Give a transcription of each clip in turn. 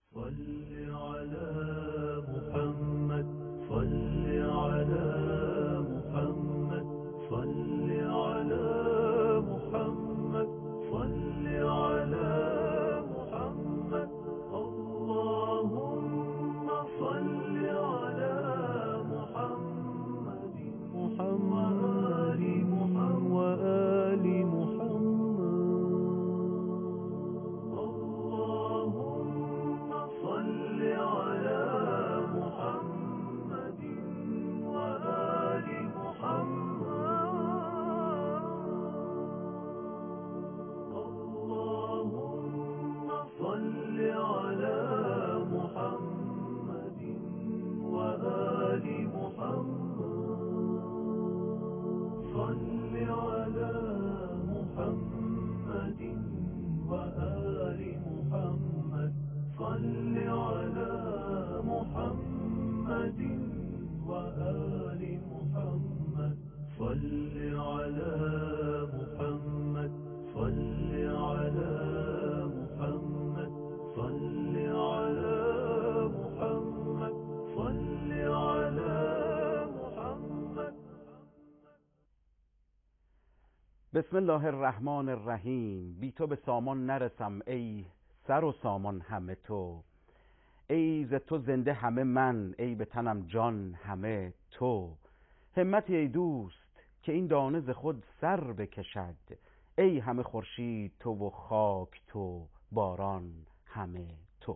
صل على محمد، صل على محمد، صل على محمد، صل على محمد. اللهم صل على محمد وآل محمد. اللهم صل على محمد وآل محمد. اللهم صل على محمد وآل محمد. صل على محمد وآل محمد. صل على محمد وآل محمد. صل على محمد. صل على محمد. صل على محمد. صل على محمد. بسم الله الرحمن الرحیم. بی تو به سامان نرسم ای سر و سامان همه تو. ای ز تو زنده همه من، ای به تنم جان همه تو. همتی ای دوست که این دانه ز خود سر بکشد، ای همه خورشید تو و خاک تو، باران همه تو.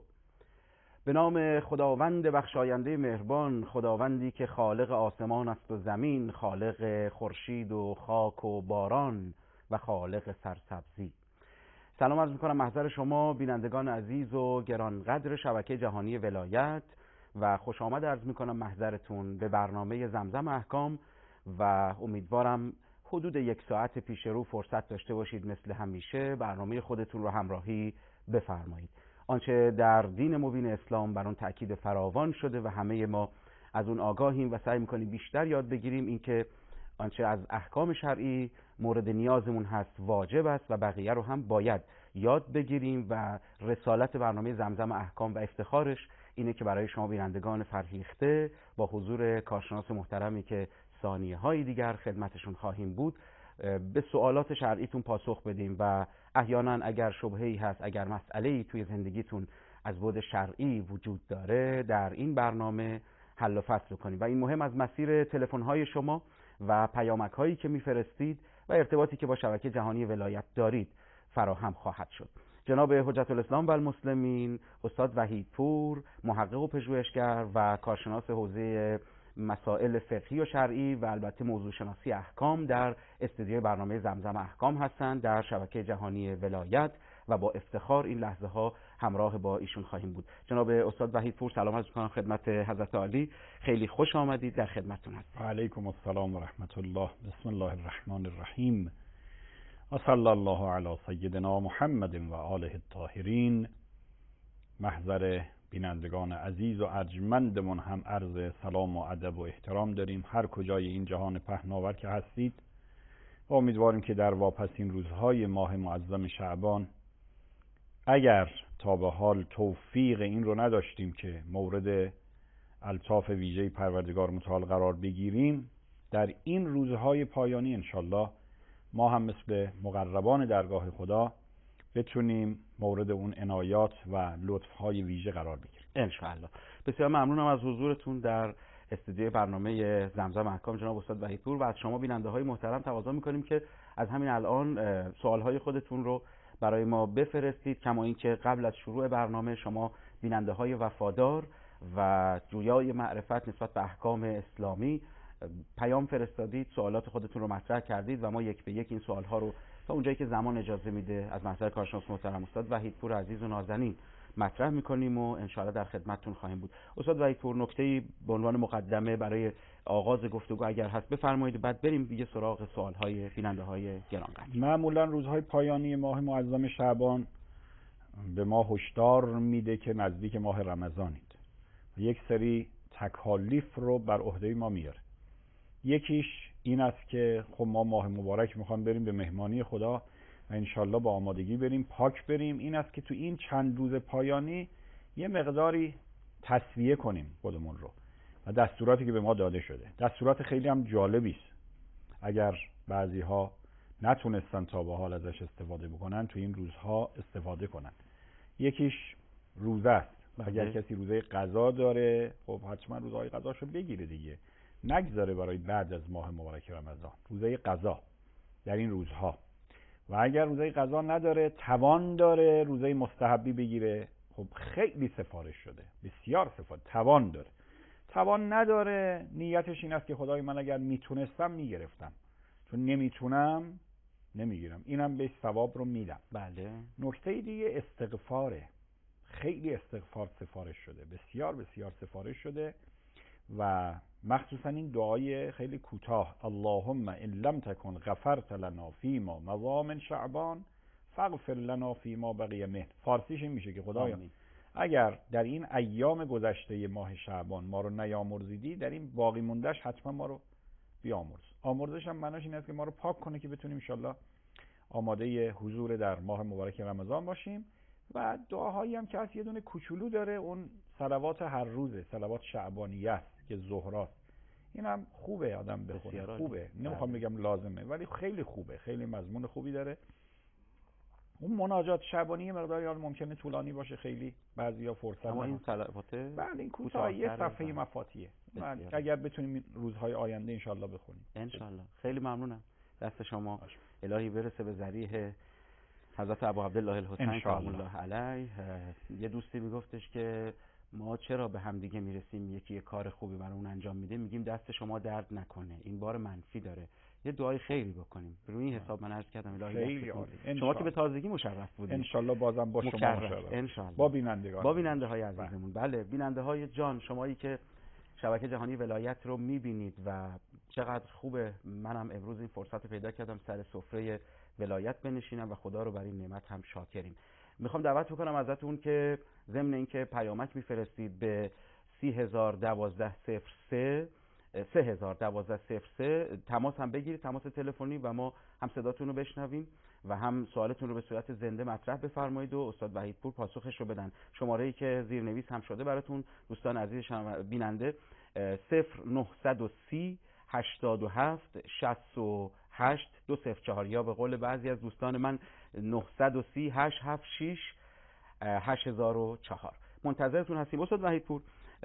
به نام خداوند بخشاینده مهربان، خداوندی که خالق آسمان است و زمین، خالق خورشید و خاک و باران و خالق سرسبزی. سلام عرض می‌کنم محضر شما بینندگان عزیز و گرانقدر شبکه جهانی ولایت و خوش آمد عرض می‌کنم محضرتون به برنامه زمزم احکام و امیدوارم حدود 1 ساعت پیش رو فرصت داشته باشید مثل همیشه برنامه خودتون رو همراهی بفرمایید. آنچه در دین مبین اسلام بر آن تأکید فراوان شده و همه ما از اون آگاهیم و سعی می‌کنیم بیشتر یاد بگیریم، این که آنچه از احکام شرعی مورد نیازمون هست واجب است و بقیه رو هم باید یاد بگیریم و رسالت برنامه زمزم احکام و افتخارش اینه که برای شما بینندگان فرهیخته با حضور کارشناس محترمی که ثانیه های دیگر خدمتشون خواهیم بود به سوالات شرعیتون پاسخ بدیم و احیانا اگر شبهه‌ای هست، اگر مسئله‌ای توی زندگیتون از بعد شرعی وجود داره در این برنامه حل و فصل کنیم و این مهم از مسیر تلفن‌های شما و پیامک‌هایی که می‌فرستید و ارتباطی که با شبکه جهانی ولایت دارید فراهم خواهد شد. جناب حجت الاسلام و المسلمین استاد وحیدپور، محقق و پژوهشگر و کارشناس حوزه مسائل فقهی و شرعی و البته موضوع شناسی احکام در استودیوی برنامه زمزم احکام هستند در شبکه جهانی ولایت و با افتخار این لحظه ها همراه با ایشون خواهیم بود. جناب استاد وحیدپور سلام عرض می‌کنم خدمت حضرت عالی، خیلی خوش آمدید، در خدمتتون هستم. و علیکم السلام و رحمت الله. بسم الله الرحمن الرحیم و صلی الله علی سیدنا محمد و آله الطاهرین. محضر بینندگان عزیز و ارجمندمون هم عرض سلام و ادب و احترام داریم هر کجای این جهان پهناور که هستید و امیدواریم که در واپسین روزهای ماه معظم شعبان، اگر تا به حال توفیق این رو نداشتیم که مورد الطاف ویژه پروردگار متعال قرار بگیریم، در این روزهای پایانی انشالله ما هم مثل مقربان درگاه خدا بتونیم مورد اون عنایات و لطفهای ویژه قرار بگیریم انشالله. بسیار ممنونم از حضورتون در استودیوی برنامه زمزم احکام جناب استاد وحیدپور و از شما بیننده های محترم تقاضا میکنیم که از همین الان سوال های خودتون رو برای ما بفرستید، کما اینکه قبل از شروع برنامه شما بیننده های وفادار و جویای معرفت نسبت به احکام اسلامی پیام فرستادید، سوالات خودتون رو مطرح کردید و ما یک به یک این سوال ها رو تا اونجایی که زمان اجازه میده از محضر کارشناس محترم استاد وحیدپور عزیز و نازنین مطرح میکنیم و انشاءالله در خدمتتون خواهیم بود. استاد وحیدپور نکته‌ای به عنوان مقدمه برای آغاز گفتگو اگر هست بفرمایید، بعد بریم دیگه سراغ سوال‌های بیننده‌های گرامی. معمولا روزهای پایانی ماه معظم شعبان به ما هشدار میده که نزدیک ماه رمضانید و یک سری تکالیف رو بر عهده ما میاره. یکیش این است که خب ما ماه مبارک میخوام بریم به مهمانی خدا و انشالله با آمادگی بریم، پاک بریم. این است که تو این چند روز پایانی یه مقداری تصفیه کنیم خودمون رو و دستوراتی که به ما داده شده. دستورات خیلی هم جالبی است. اگر بعضی‌ها نتونستن تا به حال ازش استفاده بکنن، تو این روزها استفاده کنن. یکیش روزه است. اگر کسی روزه قضا داره، خب حتما روزهای قضاشو بگیره دیگه، نگذاره برای بعد از ماه مبارک رمضان. روزه قضا در این روزها. و اگر روزه قضا نداره، توان داره روزه مستحبی بگیره. خب خیلی سفارش شده، بسیار سفارش. توان داره. توان نداره، نیتش این است که خدای من اگر میتونستم میگرفتم، چون نمیتونم نمیگیرم. اینم بهش ثواب رو میدم. بله. نکته دیگه استغفاره. خیلی استغفار سفارش شده، بسیار بسیار سفارش شده و مخصوصا این دعای خیلی کوتاه، اللهم ان لم تکن غفرت لنا فیما مضى من شعبان فاغفر لنا فیما بقی منه. فارسیش این میشه که خدایا اگر در این ایام گذشته ماه شعبان ما رو نیامرزیدی، در این باقی موندهش حتما ما رو بیامرز. آمرزش هم معناش این است که ما رو پاک کنه که بتونیم ان شاءالله آماده حضور در ماه مبارک رمضان باشیم. و دعاهایی هم که هست، یه دونه کوچولو داره، اون صلوات هر روزه، صلوات شعبانیه است که ظهراست. اینم خوبه آدم بخونه، خوبه، نمیخوام بگم لازمه، ولی خیلی خوبه، خیلی مضمون خوبی داره. اون مناجات شعبانی مقداری حال ممکنه طولانی باشه، خیلی بعضیا فرصت اما این صلواته بله این کوتاه یه صفحه مفاتیحه. اگر بتونیم روزهای آینده انشالله بخونیم انشالله. خیلی ممنونم، دست شما الهی برسه به ذریح حضرت ابو عبدالله الحسین سلام الله علیه. یه دوستی میگفتش که ما چرا به هم دیگه میرسیم، یکی یه کار خوبی برامون انجام میده میگیم دست شما درد نکنه، این بار منفی داره، یه دعای خیری بکنیم. روی این حساب من عرض کردم الهی شما که به تازگی مشرف بودید، انشالله بازم با شما مشرف انشالله. با بیننده های عزیزمون. بله بیننده های جان، شمایی که شبکه جهانی ولایت رو میبینید و چقدر خوبه منم امروز این فرصت پیدا کردم سر سفره ولایت بنشینم و خدا رو بر این نعمت هم شاکریم. میخوام دعوت بکنم ازتون که ضمن اینکه پیامک میفرستید به 301203 تماس هم بگیرید، تماس تلفنی، و ما هم صداتون رو بشنویم و هم سوالتون رو به صورت زنده مطرح بفرمایید و استاد وحیدپور پاسخش رو بدن. شماره‌ای که زیرنویس هم شده براتون دوستان عزیز بیننده 0930 87 68 204 یا به قول بعضی از دوستان من 930 876 8004. منتظرتون هستیم. استاد وحیدپور،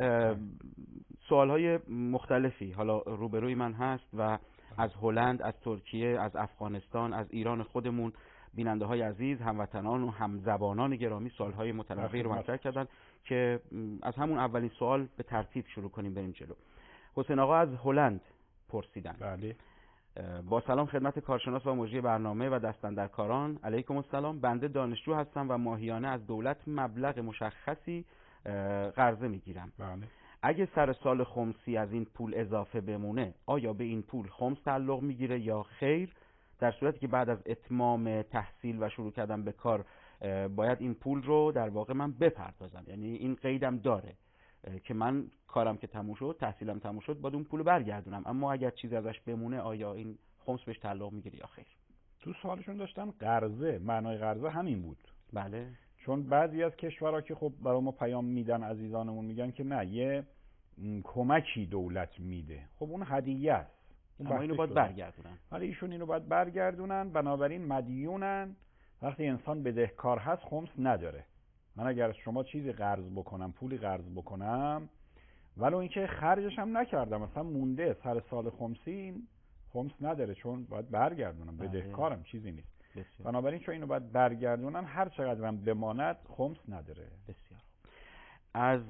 سوالهای مختلفی حالا روبروی من هست و از هلند، از ترکیه، از افغانستان، از ایران خودمون بیننده های عزیز، هموطنان و همزبانان گرامی سوالهای متنوعی رو مطرح کردن که از همون اولین سوال به ترتیب شروع کنیم بریم جلو. حسین آقا از هلند پرسیدن. بله. با سلام خدمت کارشناس و مجری برنامه و دستاندرکاران. علیکم السلام. بنده دانشجو هستم و ماهیانه از دولت مبلغ مشخصی قرضه میگیرم. بله. اگه سر سال خمسی از این پول اضافه بمونه، آیا به این پول خمس تعلق میگیره یا خیر؟ در صورتی که بعد از اتمام تحصیل و شروع کردن به کار باید این پول رو در واقع من بپردازم، یعنی این قیدم داره که من کارم که تموم شد، تحصیلم تموم شد، باید اون پول برگردونم، اما اگر چیزی ازش بمونه آیا این خمس بهش تعلق میگیره یا خیر؟ تو سوالشون داشتن قرضه، معنای قرضه همین بود. بله. چون بعضی از کشورها که خب برای ما پیام میدن، عزیزانمون میگن که نه یه کمکی دولت میده، خب اون هدیه است، اما اینو باید برگردونن. ولی ایشون اینو باید برگردونن، بنابراین مدیونن. وقتی انسان بدهکار هست خمس نداره. من اگر از شما چیزی قرض بکنم، پولی قرض بکنم، ولو اینکه خرجش هم نکردم، مثلا مونده سر سال خمسی، خمس نداره، چون باید برگردونم، بدهکارم، چیزی نیست. بسیار. بنابراین چون اینو باید برگردونن، هر چقدر هم بماند خمس نداره. بسیار. از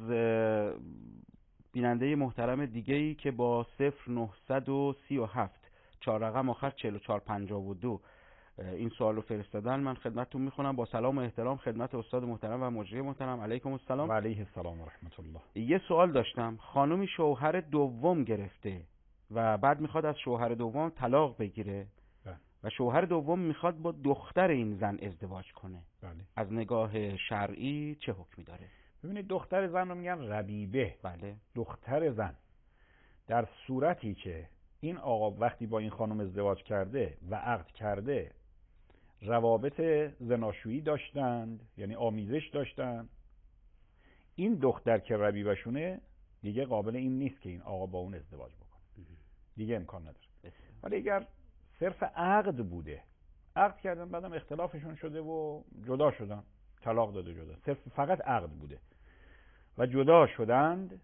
بیننده محترم دیگه‌ای که با 0937 4 رقم آخر 4452 این سوال رو فرستادن، من خدمتتون میخونم. با سلام و احترام خدمت استاد محترم و مجری محترم. علیکم السلام. و علیه السلام و رحمت الله. یه سوال داشتم. خانومی شوهر دوم گرفته و بعد میخواد از شوهر دوم طلاق بگیره و شوهر دوم میخواد با دختر این زن ازدواج کنه. بله. از نگاه شرعی چه حکمی داره؟ ببینید دختر زن رو میگن ربیبه. بله. دختر زن. در صورتی که این آقا وقتی با این خانم ازدواج کرده و عقد کرده روابط زناشویی داشتند، یعنی آمیزش داشتند، این دختر که ربیبشونه دیگه قابل این نیست که این آقا با اون ازدواج بکنه، دیگه امکان نداره. ولی اگر صرف عقد بوده، عقد کردن بعدم اختلافشون شده و جدا شدن، طلاق داده جدا، صرف فقط عقد بوده و جدا شدند،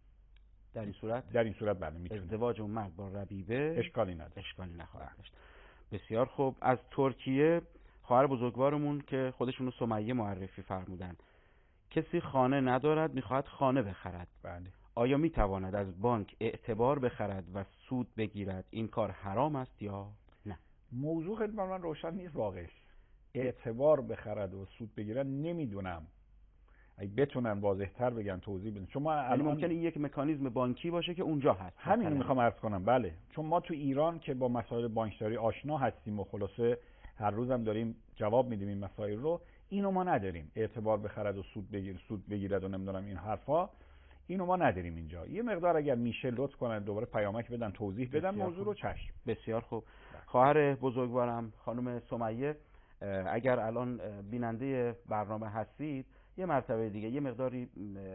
در این صورت بله میتونه ازدواج اون مرد با ربیبه اشکالی نخواهد داشت. بسیار خوب. از ترکیه خواهر بزرگوارمون که خودشونو سمیه معرفی فرمودن، کسی خانه ندارد، میخواهد خانه بخرد. بله. آیا میتواند از بانک اعتبار بخرد و سود بگیرد؟ این کار حرام است یا نه؟ موضوع خیلی برای من روشن نیست واقعش. اعتبار بخرد و سود بگیرد نمیدونم. اگه بتونن واضح‌تر بگن توضیح بدن. چون ما الان ممکنه این یک مکانیزم بانکی باشه که اونجا هست. همین رو میخوام عرض کنم. بله، چون ما تو ایران که با مسائل بانکداری آشنا هستیم و خلاصه هر روزم داریم جواب میدیم این مسائل رو، اینو ما نداریم. اعتبار بخرد و سود بگیرد و نمیدونم این حرفا، اینو ما نداریم اینجا. یه مقدار اگر میشه لطف کنن دوباره پیامک بدن توضیح بدن موضوع رو. چشم. بسیار خوب. خواهر بزرگوارم خانم سمیه، اگر الان بیننده برنامه هستید یه مرتبه دیگه یه مقداری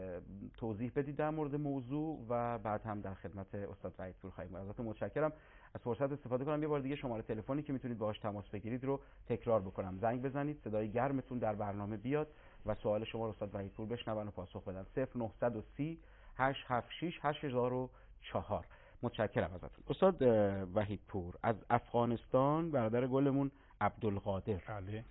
توضیح بدید در مورد موضوع و بعد هم در خدمت استاد وحیدپور خواهیم بود. ازتون متشکرم. از فرصت استفاده کنم یه بار دیگه شماره تلفنی که میتونید باهاش تماس بگیرید رو تکرار بکنم. زنگ بزنید، صدای گرمتون در برنامه بیاد و سوال شما رو استاد وحیدپور بشنون و پاسخ بدن. 0930 876 8004. متشکرم ازتون. استاد وحیدپور از افغانستان، برادر گلمون عبدالقادر. بله.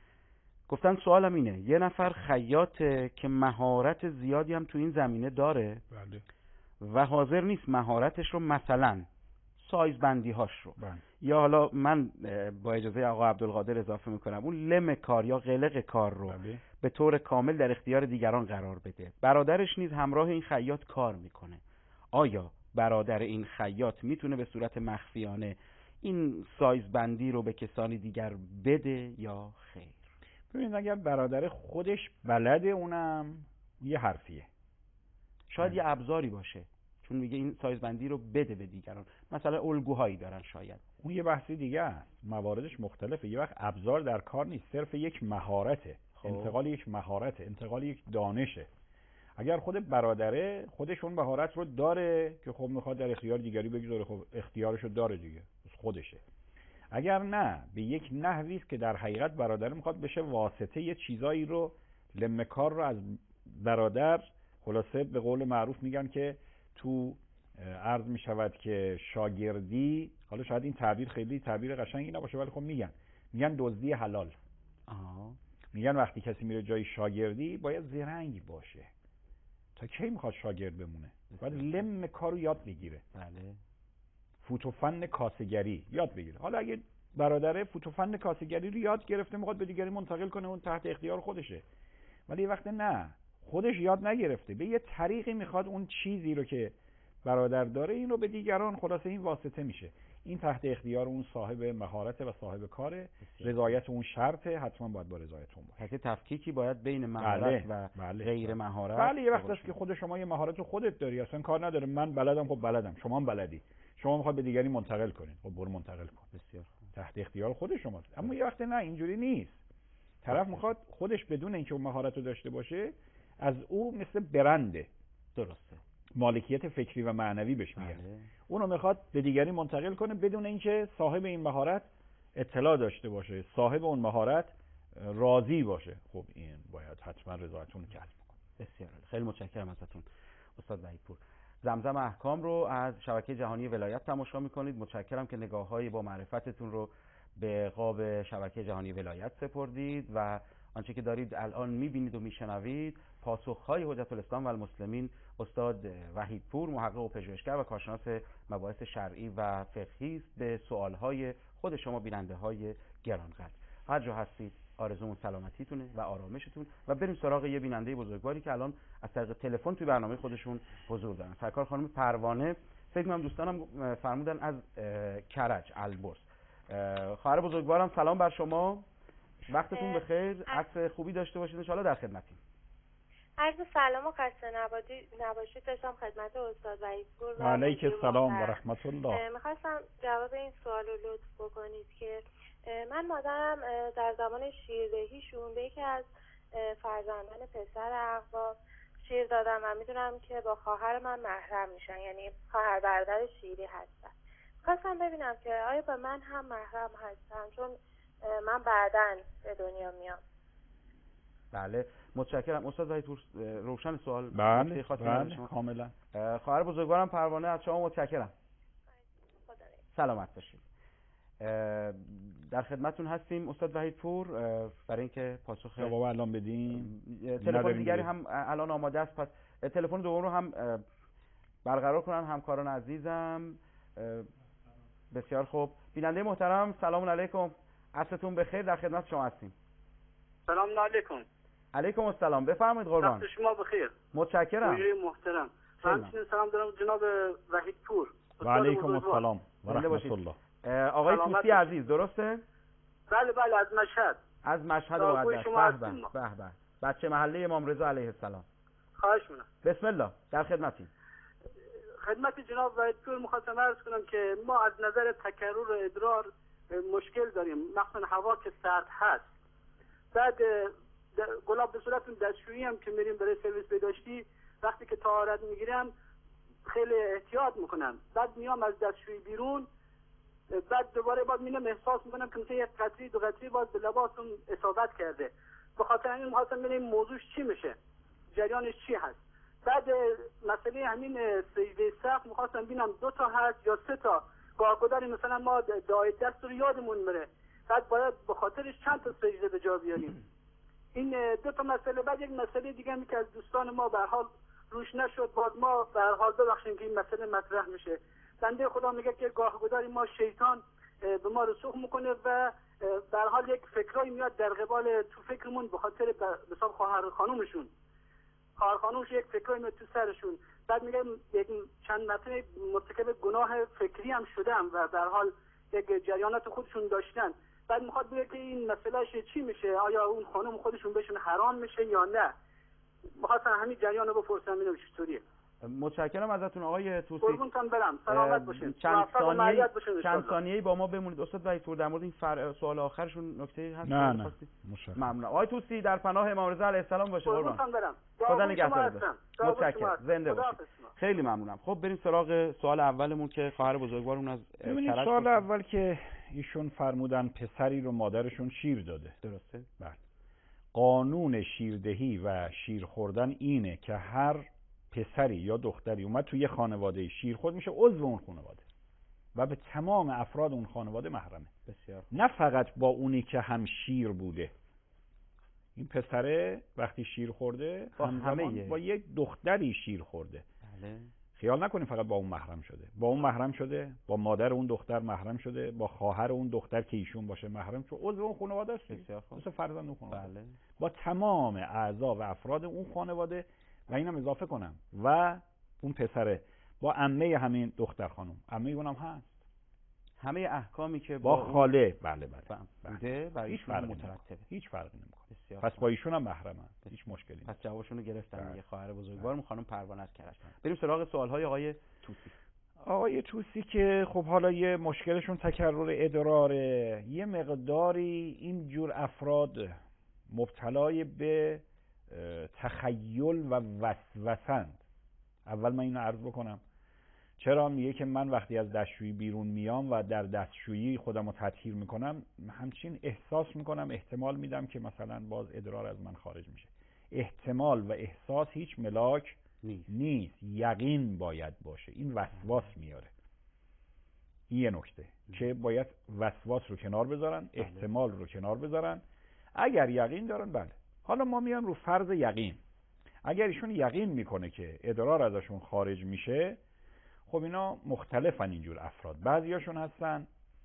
گفتن سوالم اینه، یه نفر خیاطه که مهارت زیادی هم تو این زمینه داره. بله. و حاضر نیست مهارتش رو مثلا سایز بندی هاش رو یا حالا من با اجازه آقا عبدالقادر اضافه میکنم اون لم کار یا قلق کار رو به طور کامل در اختیار دیگران قرار بده. برادرش نیز همراه این خیاط کار میکنه. آیا برادر این خیاط میتونه به صورت مخفیانه این سایز بندی رو به کسانی دیگر بده یا خیر؟ ببینید اگر برادر خودش بلده اونم یه حرفیه، شاید یه ابزاری باشه، چون میگه این سایز بندی رو بده به دیگران، مثلا الگوهایی دارن، شاید اون یه بحثی دیگه است، مواردش مختلفه. یه وقت ابزار در کار نیست، صرف یک مهارته. انتقال یک مهارته، انتقال یک دانشه. اگر خود برادره خودش اون مهارت رو داره که خب میخواد در اختیار دیگری بگذاره، خب اختیارشو داره دیگه، خودشه. اگر نه، به یک نحوی است که در حقیقت برادر میخواد بشه واسطه، یه چیزایی رو لمکار رو از برادر، خلاصه به قول معروف میگن که تو عرض میشود که شاگردی، حالا شاید این تعبیر خیلی تعبیر قشنگی نباشه ولی خب میگن دزدی حلال. میگن وقتی کسی میره جای شاگردی باید زرنگ باشه. تا کی میخواد شاگرد بمونه؟ باید لم کارو یاد بگیره. بله. فوت و فن کاسه‌گری یاد بگیره. حالا اگه برادره فوت و فن کاسه‌گری رو یاد گرفته میخواد به دیگری منتقل کنه، اون تحت اختیار خودشه. ولی وقت نه، خودش یاد نگرفته، به یه طریقی میخواد اون چیزی رو که برادر داره این رو به دیگران، خلاصه این واسطه میشه. این تحت اختیار اون صاحب مهارت و صاحب کاره. رضایت اون شرطه، حتما باید با رضایت اون باشه. حتی تفکیکی باید بین مهارت و غیر مهارت. بله، یه وقت هست که خود شما یه مهارت رو خودت داری، اصلا کار نداره من بلدم، خب بلدم، شما هم بلدی، شما میخواد به دیگری منتقل کنید، خب برو منتقل کن. بسیار تحت اختیار خود شماست. اما یه وقت نه، اینجوری نیست. طرف میخواد خودش بدون اینکه اون مهارت رو داشته باشه، از او مثل برنده، درسته، مالکیت فکری و معنوی بهش میگن. اونو میخواد به دیگری منتقل کنه بدون اینکه صاحب این مهارت اطلاع داشته باشه، صاحب اون مهارت راضی باشه. خب این باید حتما رضایتون کسب کنه. بسیار خیلی متشکرم ازتون استاد وحیدپور. زمزم احکام رو از شبکه جهانی ولایت تماشا میکنید. متشکرم که نگاه‌های با معرفتتون رو به قاب شبکه جهانی ولایت سپردید و آنچه که دارید الان میبینید و میشنوید پاسخ‌های حجت الاسلام و المسلمین استاد وحیدپور، محقق و پژوهشگر و کارشناس مباحث شرعی و فقهی است به سوال‌های خود شما بیننده‌های گرانقدر. هر جا هستید آرزومون سلامتیتونه و آرامشتون و بریم سراغ یه بیننده بزرگواری که الان از طریق تلفن توی برنامه خودشون حضور دارن. سرکار خانم پروانه، فکر کنم دوستانم فرمودن از کرج البرز. خواهر بزرگوارم سلام بر شما، وقتتون بخیر، عصر خوبی داشته باشید، ان شاءالله در خدمتیم. عرض سلام و خسته نباشید داشتم خدمت استاد وحیدپور. و علیک السلام و رحمت الله. میخواستم جواب این سوال رو لطف بکنید که من مادرم در زمان شیردهیشون به یکی از فرزندان پسر اقوا شیر دادم و میدونم که با خواهر من محرم میشن، یعنی خواهر برادر شیری هستن. خواستم ببینم که آیا با من هم محرم هستن، چون من بعداً به دنیا میام. بله متشکرم استاد وحیدپور. روشن سوال؟ بله شما کاملا. خواهر بزرگوارم پروانه از شما متشکرم. سلامت باشید. در خدمتتون هستیم استاد وحیدپور برای اینکه پاسخ جواب الان بدیم. تلفن دیگری هم الان آماده است، پس تلفن دوم رو هم برقرار کنن همکاران عزیزم. بسیار خوب. بیننده محترم سلام علیکم، عصرتون بخیر، در خدمت شما هستیم. سلام علیکم. علیکم السلام، بفرمایید قربان. وقت شما بخیر. متشکرم. محترم. همچنین سلام دارم جناب وحیدپور. و علیکم السلام و رحمت الله. آقای توسی عزیز درسته؟ بله از مشهد. از مشهد مقدس. به به. بچه محله امام رضا علیه السلام. خواهش می‌کنم. بسم الله، در خدمتیم. خدمت جناب وحیدپور می‌خواستم عرض کنم که ما از نظر تکرر ادرار مشکل داریم، مخصوصا هوا که سرد هست. بعد گلاب به صورت دستشویی هم که میریم برای سرویس بهداشتی، وقتی که طهارت میگیرم خیلی احتیاط میکنم. بعد میام از دستشویی بیرون، بعد دوباره باز میرم احساس میکنم که مثلا یک قطره دو قطره باز به لباسم اصابت کرده. به خاطر این می‌خواستم ببینم موضوعش چی میشه، جریانش چی هست. بعد مسئله همین سجده سقف می‌خواستم ببینم 2 تا هست یا 3 تا. گاه‌گداری مثلا ما دعای دست رو یادمون میره، بعد باید به خاطرش چند تا سجده به جا بیاریم. این 2 تا مسئله. بعد یک مسئله دیگه هم که از دوستان ما به هر حال روش نشد، بعد ما به هر حال ببخشید که این مسئله مطرح میشه. بنده خدا میگه که گاه‌گداری ما شیطان به ما رسوخ میکنه و به هر حال یک فکرایی میاد در قبال تو فکرمون به خاطر به حساب خواهر خانومشون یک فکرایی میاد تو سرشون. بعد میگه یک چند مرتبه مرتکب گناه فکری هم شدم و به هر حال یک جریانات خودشون داشتن. بعد میخواد بگه که این مسئلهش چی میشه، آیا اون خانم خودشون بهشون حرام میشه یا نه. میخواستم همین جریان رو بپرسم ببینم چطوریه. متشکرم ازتون آقای توسی. قربونتون برم، سلامت باشین. چند ثانیه‌ای با ما بمونید استاد وحیدپور. در مورد این سوال آخرشون نکته هست؟ نه ممنون. آقای توسی در پناه امام رضا علیه السلام باشه قربان. خدا نگهدار. متشکرم، زنده باشید. خیلی ممنونم. خب بریم سراغ سوال اولمون که خواهر بزرگوارمون از کرج. سوال اول که ایشون فرمودن پسری رو مادرشون شیر داده، درسته؟ بله. قانون شیردهی و شیر خوردن اینه که هر پسری یا دختری اومد توی خانواده شیر خورد میشه عضو اون خانواده و به تمام افراد اون خانواده محرمه. بسیار. نه فقط با اونی که هم شیر بوده. این پسره وقتی شیر خورده همزمان با یک دختری شیر خورده. بله. خیال نکنیم فقط با اون محرم شده. با اون محرم شده، با مادر اون دختر محرم شده، با خواهر اون دختر که ایشون باشه محرم شده، عضو اون خانواده است. بسیار خوب. مثل فرزند اون خانواده. بله. با تمام اعضا و افراد اون خانواده. و اینم اضافه کنم و اون پسره با عمه همین دختر خانم، عمه اونم هست. همه احکامی که با خاله بله بوده برای هیچ فرقی مترتبه. هیچ فرقی نمیکنه. پس با ایشون هم محرمن. هیچ مشکلی نیست. پس جوابشون رو گرفتن دیگه. خواهر بزرگوارم خانم پروانه از کرج. بریم سراغ سوال‌های آقای توسی. آقای توسی که خب حالا یه مشکلشون تکرر ادراره. یه مقداری این جور افراد مبتلای به تخیل و وسوسند. اول من اینو عرض بکنم. چرا؟ میگه که من وقتی از دستشویی بیرون میام و در دستشویی خودم رو تطهیر میکنم، همچین احساس میکنم، احتمال میدم که مثلا باز ادرار از من خارج میشه. احتمال و احساس هیچ ملاک نیست. یقین باید باشه. این وسواس میاره. این یه نکته که باید وسواس رو کنار بذارن، احتمال رو کنار بذارن. اگر یقین دارن بله. حالا ما میام رو فرض یقین. اگر ایشون یقین میکنه که ادرار ازشون خارج میشه، خب اینا مختلفن اینجور افراد. بعضیاشون هستن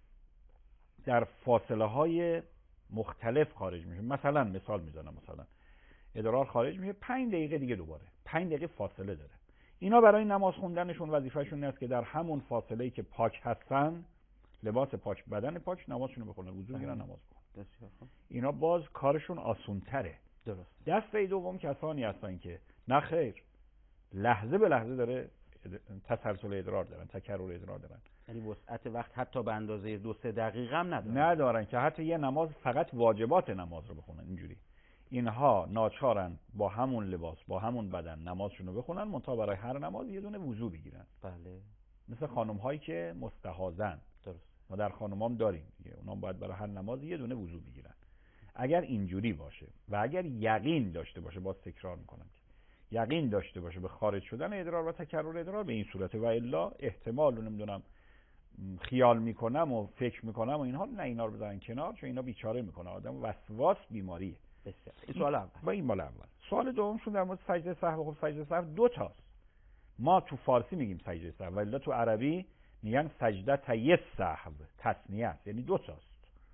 در فاصله های مختلف خارج میشه. مثلا مثال میزنم، مثلا ادرار خارج میشه 5 دقیقه دیگه دوباره 5 دقیقه فاصله داره. اینا برای نماز خوندنشون وظیفهشون اینه که در همون فاصله‌ای که پاک هستن، لباس پاک، بدن پاک، نمازشون رو بخونن، وضو بگیرن، نماز بخونن. اینا باز کارشون آسون‌تره. درست. دسته دوم کسانی هستن که نه خیر، لحظه به لحظه داره تسلسل ادرار دارن، تکرر ادرار دارن. یعنی وسعت وقت حتی به اندازه 2-3 دقیقه هم ندارن که حتی یه نماز فقط واجبات نماز رو بخونن. اینجوری اینها ناچارن با همون لباس با همون بدن نمازشون رو بخونن، منتها برای هر نماز یه دونه وضو بگیرن. بله. مثل خانم هایی که مستحاضن، درست. ما در خانمام داریم دیگه، اونام باید برای هر نماز یه دونه وضو بگیرن. اگر اینجوری باشه و اگر یقین داشته باشه، باز تکرار میکنم که یقین داشته باشه به خارج شدن ادرار و تکرر ادرار، به این صورته، و الا احتمال رو نمیدونم خیال میکنم و فکر میکنم و اینها، نه اینا رو بذارن کنار، چون اینا بیچاره میکنه آدم. وسواس بیماریه. بسیار. این سوال اول. با این مال اول. سوال دومشون در مورد سجده سهو. خب سجده سهو دو تاست. ما تو فارسی میگیم سجده سهو، ولی تو عربی میگن سجده تای سهو، تثنیه است، یعنی دو تاست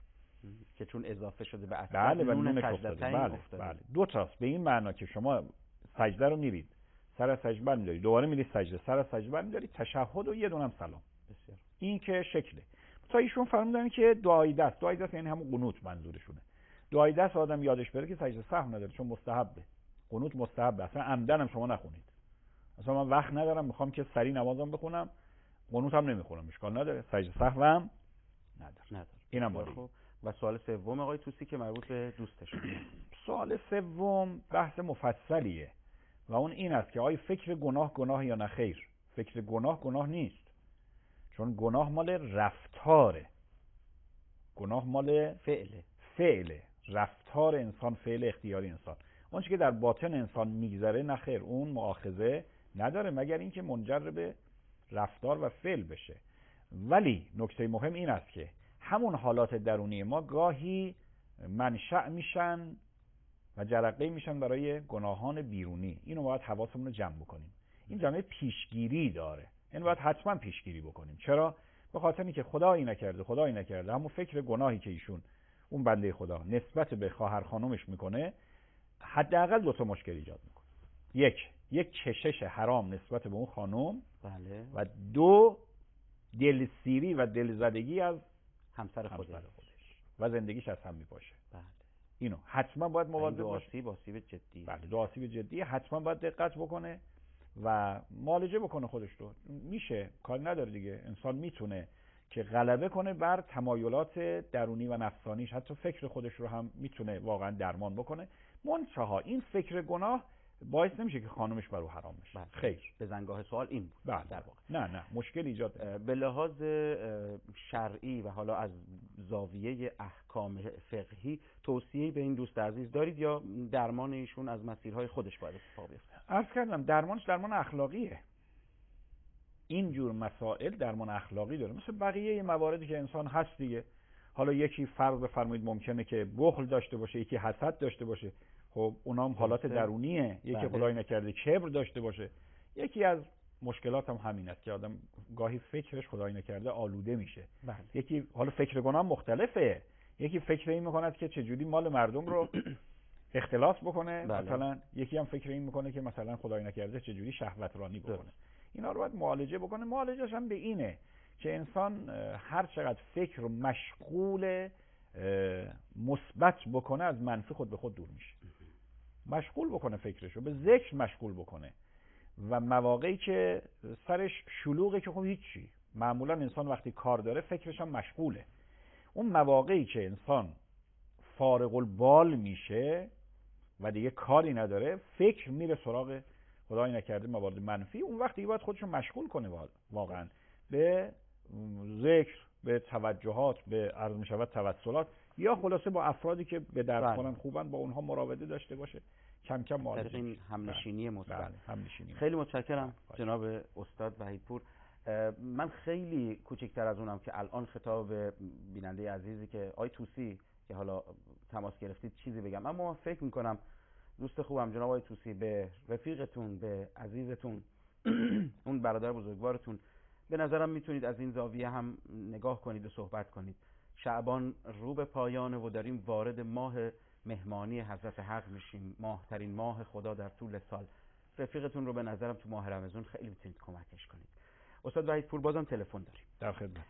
که چون اضافه شده به اصل. بله، و نون نونش سجدتین افتاده. بله دو تاست، به این معنا که شما سجده رو میرید، سر از سجده برمی‌داری، دوباره میرید سجده، سر از سجده برمی‌داری، تشهد و یه دونم سلام. بسیار. این که شکله. تا ایشون فرمودن که دعای دست، دعای دست یعنی همون قنوت منظورشونه. دعای دست آدم یادش بره که سجده سهو نداره، چون مستحبه. قنوت مستحبه، اصلا عمدن هم شما نخونید. اصلا من وقت ندارم میخوام که سری نمازم بخونم، قنوت هم نمیخونم، اشکال نداره، سجده سهو هم نداره. اینم عالی. خب و سوال سوم آقای توسی که مربوط به دوستشون. سوال سوم بحث مفصلیه و اون این است که آیا فکر گناه یا نه؟ خیر، فکر گناه نیست، چون گناه مال رفتاره، گناه مال فعله، رفتار انسان، فعل اختیاری انسان. اون چیزی که در باطن انسان میگذره نه خیر، اون مؤاخذه نداره، مگر اینکه منجر به رفتار و فعل بشه. ولی نکته مهم این است که همون حالات درونی ما گاهی منشأ میشن و جرقه میشن برای گناهان بیرونی. اینو باید حواسمون رو جمع بکنیم. این جمعه پیشگیری داره، این باید حتما پیشگیری بکنیم. چرا؟ به خاطر اینکه خدایی نکرده همون فکر گناهی که ایشون، اون بنده خدا، نسبت به خواهر خانومش میکنه، حداقل دو تا مشکل ایجاد میکنه. یک کشش حرام نسبت به اون خانم، بله. و دو دلسیری و دلزدگی از همسر خودش و زندگیش از هم میپاشه. بله. اینو حتما باید مواظب باشه. آسیب جدی. بله، دو آسیب جدی، حتما باید دقت بکنه و معالجه بکنه خودش رو. میشه، کار نداره دیگه، انسان میتونه که غلبه کنه بر تمایلات درونی و نفسانیش، حتی فکر خودش رو هم میتونه واقعا درمان بکنه. منتها این فکر گناه باعث نمیشه که خانمش برو حرام بشه. بله. خیر، به زنگاه سوال این بود. بله. در واقع نه مشکل ایجاد به لحاظ شرعی و حالا از زاویه احکام فقهی توصیه‌ای به این دوست عزیز دارید یا درمان ایشون از مسیرهای خودش باید اتفاق بیفته؟ عرض کردم درمانش درمان اخلاقیه. این جور مسائل درمان اخلاقی داره، مثل بقیه مواردی که انسان هست دیگه. حالا یکی فرض بفرمایید ممکنه که بخل داشته باشه، یکی حسد داشته باشه، خب اونام حالات درونیه. یکی خدای نکرده کبر داشته باشه. یکی از مشکلات هم همین است که آدم گاهی فکرش خدای نکرده آلوده میشه. بله. یکی حالا فکر گناه مختلفه، یکی فکر این میکند که چجوری مال مردم رو اختلاس بکنه. بله. مثلا یکی هم فکر این میکنه که مثلا خدای نکرده چجوری شهوت رانی بکنه. اینا رو باید معالجه بکنه. معالجهش هم به اینه که انسان هر چقدر فکر رو مشغول مثبت بکنه، از منفی خود به خود دور میشه. مشغول بکنه فکرشو، به ذکر مشغول بکنه و مواقعی که سرش شلوغه که خب هیچی، معمولا انسان وقتی کار داره فکرش هم مشغوله. اون مواقعی که انسان فارغ البال میشه و دیگه کاری نداره، فکر میره سراغ خدای نکرده موارد منفی، اون وقتی باید خودشو مشغول کنه واقعا به ذکر، به توجهات، به عرض میشود توسلات، یا خلاصه با افرادی که به درد خورن خوبن با اونها مراوده داشته باشه، کم کم معالجه. این همنشینی مثبت. همنشینی. خیلی متشکرم جناب استاد وحیدپور. من خیلی کوچکتر از اونم که الان خطاب بیننده عزیزی که آی توسی که حالا تماس گرفتید چیزی بگم، اما فکر میکنم دوست خوبم جناب آی توسی به رفیقتون، به عزیزتون، اون برادر بزرگوارتون، به نظرم میتونید از این زاویه هم نگاه کنید و صحبت کنید. شعبان رو به پایانه و داریم وارد ماه مهمانی حضرت حق میشیم، ماهترین ماه خدا در طول سال. رفیقتون رو به نظرم تو ماه رمضان خیلی میتونید کمکش کنید. استاد وحیدپور بازم تلفن داریم. در خدمت.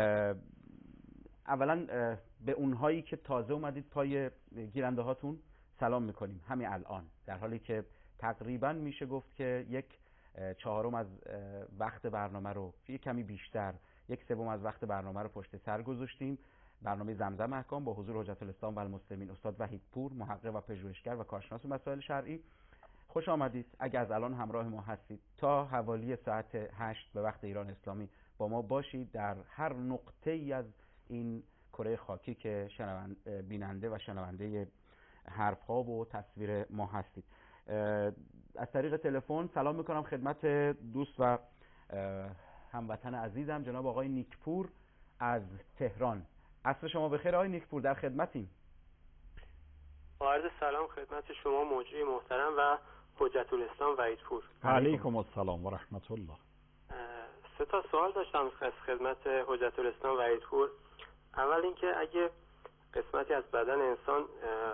اولا به اونهایی که تازه اومدید پای گیرنده هاتون سلام میکنیم همین الان، در حالی که تقریبا میشه گفت که 1/4 از وقت برنامه رو، یک کمی بیشتر، 1/3 از وقت برنامه رو پشت سر گذاشتیم. برنامه زمزم احکام با حضور حجت الاسلام و المسلمین استاد وحید پور، محقق و پژوهشگر و کارشناس مسائل شرعی. خوش آمدید. اگر از الان همراه ما هستید تا حوالی ساعت 8 به وقت ایران اسلامی با ما باشید. در هر نقطه ای از این کره خاکی که بیننده و شنونده حرف‌ها و تصویر ما هستید. از طریق تلفن سلام میکنم خدمت دوست و هموطن عزیزم جناب آقای نیکپور از تهران. عصر شما بخیر آقای نیکپور، در خدمتیم. عرض سلام خدمت شما موجی محترم و حجت الاسلام وحید پور. علیکم السلام و رحمت الله. 3 سوال داشتم از خدمت حجت الاسلام وحید پور. اول اینکه اگه قسمتی از بدن انسان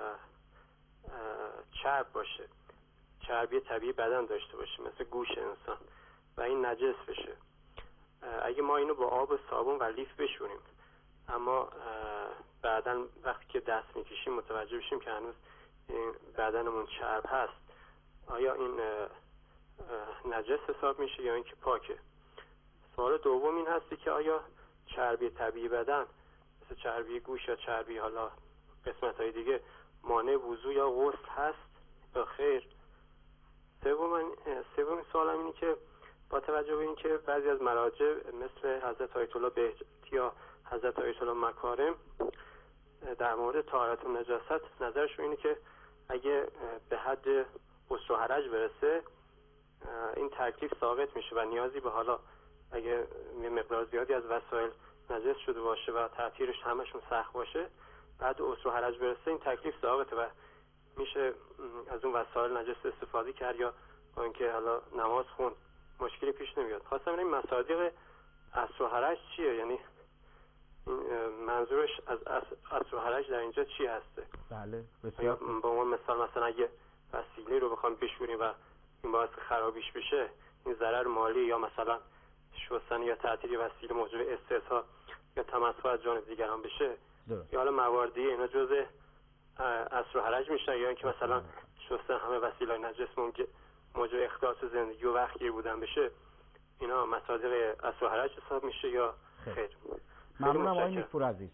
چرب باشه، چربی طبیعی بدن داشته باشه مثل گوش انسان و این نجس بشه، اگه ما اینو با آب و صابون و لیف بشوریم اما بعداً وقتی که دست میکشیم متوجه بشیم که هنوز بدنمون چرب هست، آیا این نجس حساب میشه یا اینکه پاکه؟ سوال دوم این هستی که آیا چربی طبیعی بدن مثل چربی گوش یا چربی حالا قسمت‌های دیگه مانع وضو یا غسل هست یا خیر؟ سومین سوالم اینه که با توجه به اینکه بعضی از مراجع مثل حضرت آیت الله بهجتی یا حضرت آیت الله مکارم در مورد طهارت و نجاست نظرشون اینه که اگه به حد غسل و حرج برسه این تکلیف ساقط میشه و نیازی به حالا اگه مقدار زیادی از وسایل نجس شده باشه و تطهیرش همشون سخت باشه، بعد غسل و حرج برسه این تکلیف ساقطه و میشه از اون وسایل نجس استفاده کرد یا با اینکه حالا نماز خوند مشکلی پیش نمیاد. خواستم این مصادیق عصر و حرج چیه؟ یعنی منظورش از عصر و حرج در اینجا چی هسته؟ بله بسیار. با اون مثلا اگه وسیله رو بخوام بشوریم و این باعث خرابیش بشه، این ضرر مالی یا مثلا شستن یا تعطیل وسیله موجب استحصال یا تمسخر از جانب دیگران بشه یا حالا مواردی اینا جزء عصر و حرج میشن یا اینکه مثلا شستن همه وسیله نجس موجب اختلاط زندگی و وقتگیر بودن بشه، اینا مصادیق عصر و حرج حساب میشه یا خیر؟ ممنونم آقای نیکپور عزیز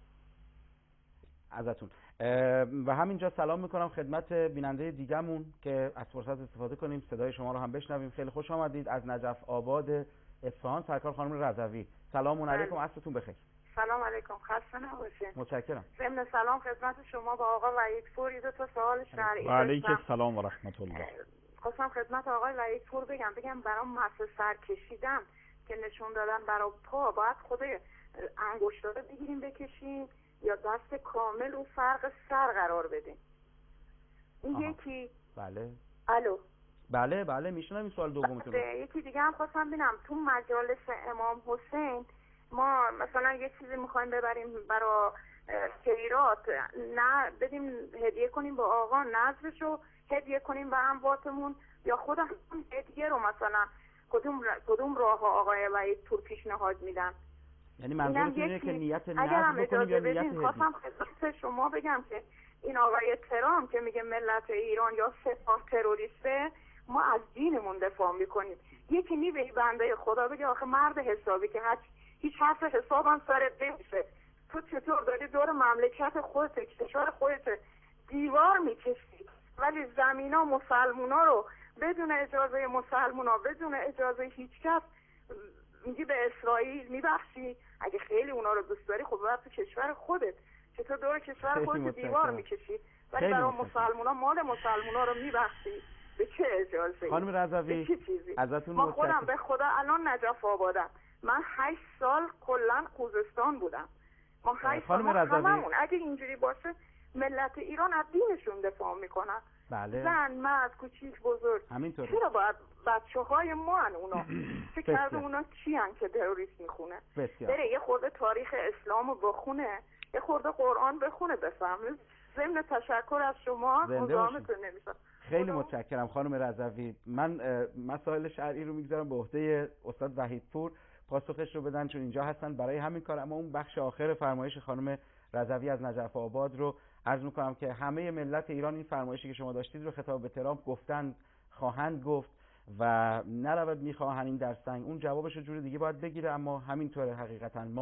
ازتون. و همینجا سلام میکنم خدمت بیننده دیگمون که از فرصت استفاده کنیم صدای شما رو هم بشنویم. خیلی خوش آمدید از نجف آباد اصفهان سرکار خانم رضوی. سلام علیکم، عصرتون بخیر. سلام علیکم، خسته نباشید. متشکرم. ضمن سلام خدمت شما با آقا وحید پور 2 سوال شرعی. و علیکم السلام و رحمت الله. خواستم خدمت آقای وحید پور بگم برام مس سر کشیدم که نشون دادن برای پا باید خود انگشتا رو بگیریم بکشیم یا دست کامل رو فرق سر قرار بدیم؟ این یکی. بله. الو. بله میشونم این سوال دومتون رو. یکی دیگه هم خواستم ببینم تو مجالس امام حسین ما مثلا یه چیزی میخوایم ببریم برای خیرات، نه بدیم هدیه کنیم با آقا، نذرشو هدیه کنیم به امواتمون یا خودمون هدیه رو مثلا کدوم راه آقای وحید پور پیشنهاد میدن؟ یعنی منظورتون اینه که نیت نذر بکنیم یا نیت هدیه؟ خواستم خدمت شما بگم که این آقای ترامپ که میگه ملت ایران یا سپاه تروریسته، ما از دینمون دفاع میکنیم. یکی نیبه بنده خدا بگه آخه مرد حسابی که هیچ حرف حسابم سرت نمیشه، تو چطور داری دور مملکت خودت کشور خودت دیوار میکشی ولی زمینا مسلمونا رو بدون اجازه مسلمونا بدون اجازه هیچ کس میگی به اسرائیل میبخشی؟ اگه خیلی اونا رو دوست داری خب باید تو کشور خودت چطور دور کشور خودت دیوار میکشی ولی برای مسلمونا مال مسلمونا رو میبخشی؟ به چه اجازه؟ خانم رضوی به چه چیزی؟ ازتون ما خودم به خدا الان نجف آبادم، من 8 سال کلا خوزستان بودم. ما 8 سال هممون اگه اینجوری باشه ملت ایران از دینشون دفاع میکنن. بله. زن، مرد، کوچیک، بزرگ. همینطوره. چرا باید بچه‌های ما اونا فکر کرده اونا کیان که تروریست میخونه؟ بره یه خورده تاریخ اسلامو بخونه، یه خورده قرآن بخونه بفهمه. ضمن تشکر از شما مزاحمتون نمیشم. خیلی متشکرم خانم رضوی. من مسائل شرعی رو میگذارم به عهده استاد وحید پور پاسخش رو بدن چون اینجا هستن برای همین کار، اما اون بخش آخر فرمایش خانم رضوی از نجف آباد رو عرض میکنم که همه ملت ایران این فرمایشی که شما داشتید رو خطاب به ترامپ گفتن، خواهند گفت و نرود میخواهن این در سنگ. اون جوابش رو جور دیگه باید بگیره، اما همینطوره حقیقتا ما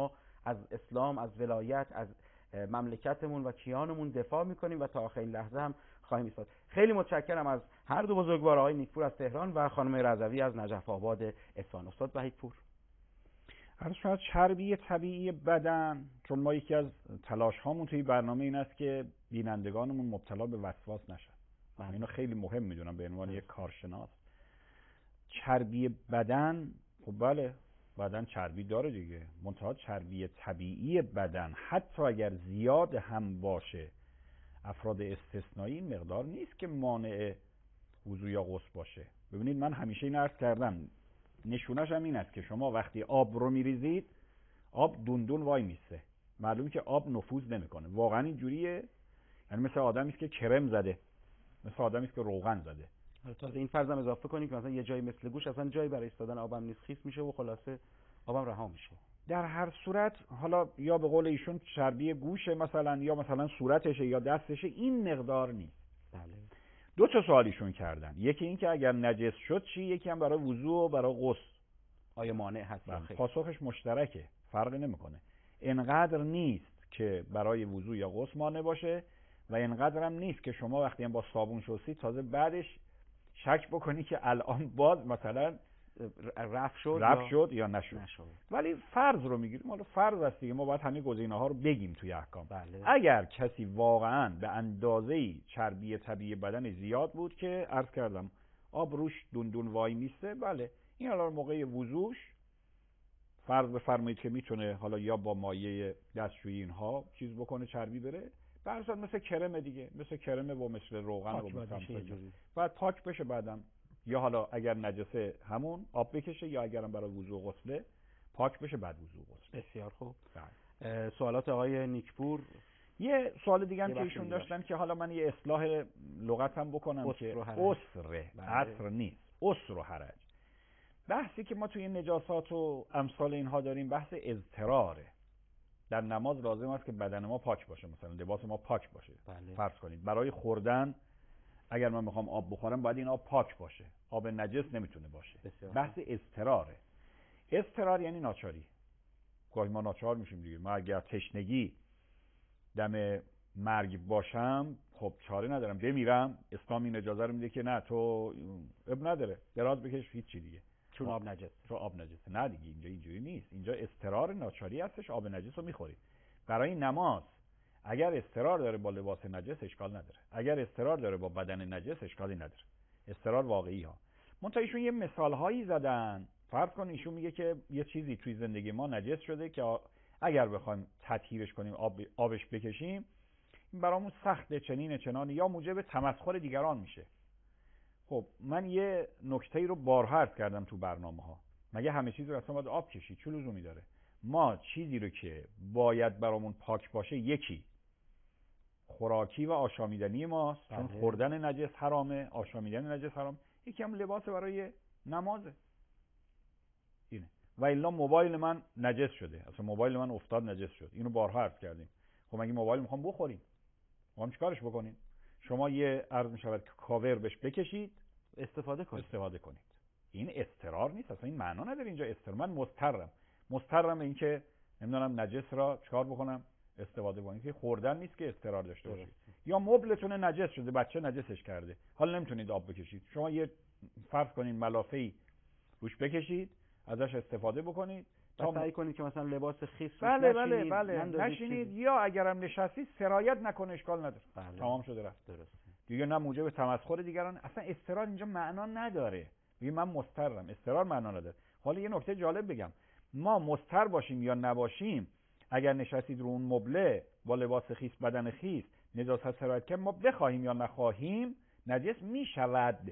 از اسلام، از ولایت، از مملکتمون و کیانمون دفاع میکنیم و تا آخرین لحظه هم خواهیم ایستاد. خیلی متشکرم از هر دو بزرگوار، آقای نیکپور از تهران و خانم رضوی از نجف آباد اصفهان. استاد وحیدپور. عرض شد چربی طبیعی بدن، چون ما یکی از تلاش هامون توی برنامه این است که بینندگانمون مبتلا به وسواس نشن. من اینو خیلی مهم میدونم به عنوان یک کارشناس. چربی بدن، خب بله بدن چربی داره دیگه، منتها چربی طبیعی بدن حتی اگر زیاد هم باشه، افراد استثنایی، این مقدار نیست که مانع وضو یا غسل باشه. ببینید من همیشه این عرض کردم، نشونش هم این است که شما وقتی آب رو میریزید آب دوندون وای میسته، معلومه که آب نفوذ نمیکنه. واقعا اینجوریه، یعنی مثل آدمی است که کرم زده، مثل آدمی است که روغن زده. تازه این فرضم اضافه کنیم که مثلا یه جایی مثل گوش اصلا جایی برای ایستادن آبم نیست، خیس میشه و خلاصه آبم رها میشه. در هر صورت حالا یا به قول ایشون چربی گوشه مثلا، یا مثلا صورتشه یا دستشه، این مقدار نیست. بله. دو تا سوالیشون کردن، یکی این که اگر نجس شد چی، یکی هم برای وضو و برای غسل آیا مانع هست یا خیر؟ پاسخش مشترکه، فرقی نمیکنه. انقدر نیست که برای وضو یا غسل مانع باشه و انقدر هم نیست که شما وقتی هم با صابون شستی تازه بعدش شک بکنی که الان باز مثلا رفع شد یا نشد. ولی فرض رو میگیریم، حالا فرض است دیگه، ما باید همه گزینه‌ها رو بگیم توی احکام. بله. اگر کسی واقعاً به اندازه‌ای چربی طبیعی بدن زیاد بود که عرض کردم آب روش دوندون وای میسته، بله این حالا موقع وضوش فرض بفرمایید که میتونه حالا یا با مایع دستشویی اینها چیز بکنه چربی بره، برسا مثل کرم دیگه، مثل کرم و مثل روغن و بعد پاک بشه بعدم، یا حالا اگر نجسه همون آب بکشه، یا اگرم برای وضو و غسله پاک بشه بعد وضو و غسل. بسیار خوب. سوالات آقای نیکپور. یه سوال دیگه هم که ایشون داشتن که حالا من یه اصلاح لغت هم بکنم که اسره، عصر نیست، اسر و حرج. بحثی که ما توی نجاسات و امثال اینها داریم بحث اضطراره. در نماز لازم است که بدن ما پاک باشه، مثلا لباس ما پاک باشه. بله. فرض کنید برای خوردن اگر من میخوام آب بخورم باید این آب پاک باشه، آب نجس نمیتونه باشه. بحث اضطراره. اضطرار یعنی ناچاری. گاهی ما ناچار میشیم دیگه. ما اگر تشنگی دم مرگ باشم خب چاره ندارم بمیرم، اسلام این اجازه رو میده که نه تو اب نداره دراز بکش هیچ چی دیگه، چون آب نجس، چون آب نجسه. نه دیگه اینجا اینجوری نیست، اینجا اضطرار ناچاری هستش، آب نجس رو میخوری. برای نماز اگر اضطرار داره با لباس نجس اشکال نداره، اگر اضطرار داره با بدن نجس اشکالی نداره. اضطرار واقعی ها. منتها ایشون یه مثال هایی زدن. فرض کن ایشون میگه که یه چیزی توی زندگی ما نجس شده که اگر بخوایم تطهیرش کنیم آبش بکشیم این برامون سخته، چنین چنان، یا موجب تمسخر دیگران میشه. خب من یه نکته‌ای رو بارها عرض کردم تو برنامه‌ها، مگه همه چیز رو اصلا باید آب کشید؟ چه لزومی داره؟ ما چیزی رو که باید برامون پاک باشه، یکی خوراکی و آشامیدنی ماست، چون خوردن نجس حرامه، آشامیدن نجس حرام. یکی هم لباس برای نمازه، اینه. و الا موبایل من نجس شده، اصلا موبایل من افتاد نجس شد، اینو بارها عرض کردیم. خب مگه موبایل میخوام بخوریم، میخوام چیکارش بکنیم؟ شما یه عرض میشود که کاور بهش بکشید استفاده کنید. این اضطرار نیست، اصلا این معنا نداره اینجا اضطرار. من مضطرم این که نمیدونم نجس را چیکار بکنم استفاده کنید، که خوردن نیست که اضطرار داشته باشید. یا مبلتون نجس شده، بچه نجسش کرده، حالا نمیتونید آب بکشید، شما یه فرض کنین ملافه‌ای روش بکشید ازش استفاده بکنید تا سعی کنید که مثلا لباس خیس بله نشینید، یا اگرم نشستید سرایت نکنه اشکال نداره. تمام شده رفت. درسته دیگه نه موجب تمسخر دیگران، اصلا اضطرار اینجا معنا نداره. میگه من مضطرم، اضطرار معنا نداره. حالا یه نکته جالب بگم، ما مضطر باشیم یا نباشیم، اگر نشستید رو اون مبله با لباس خیس بدن خیس نجاست سرایت کنیم، ما بخواهیم یا نخواهیم نجس میشود.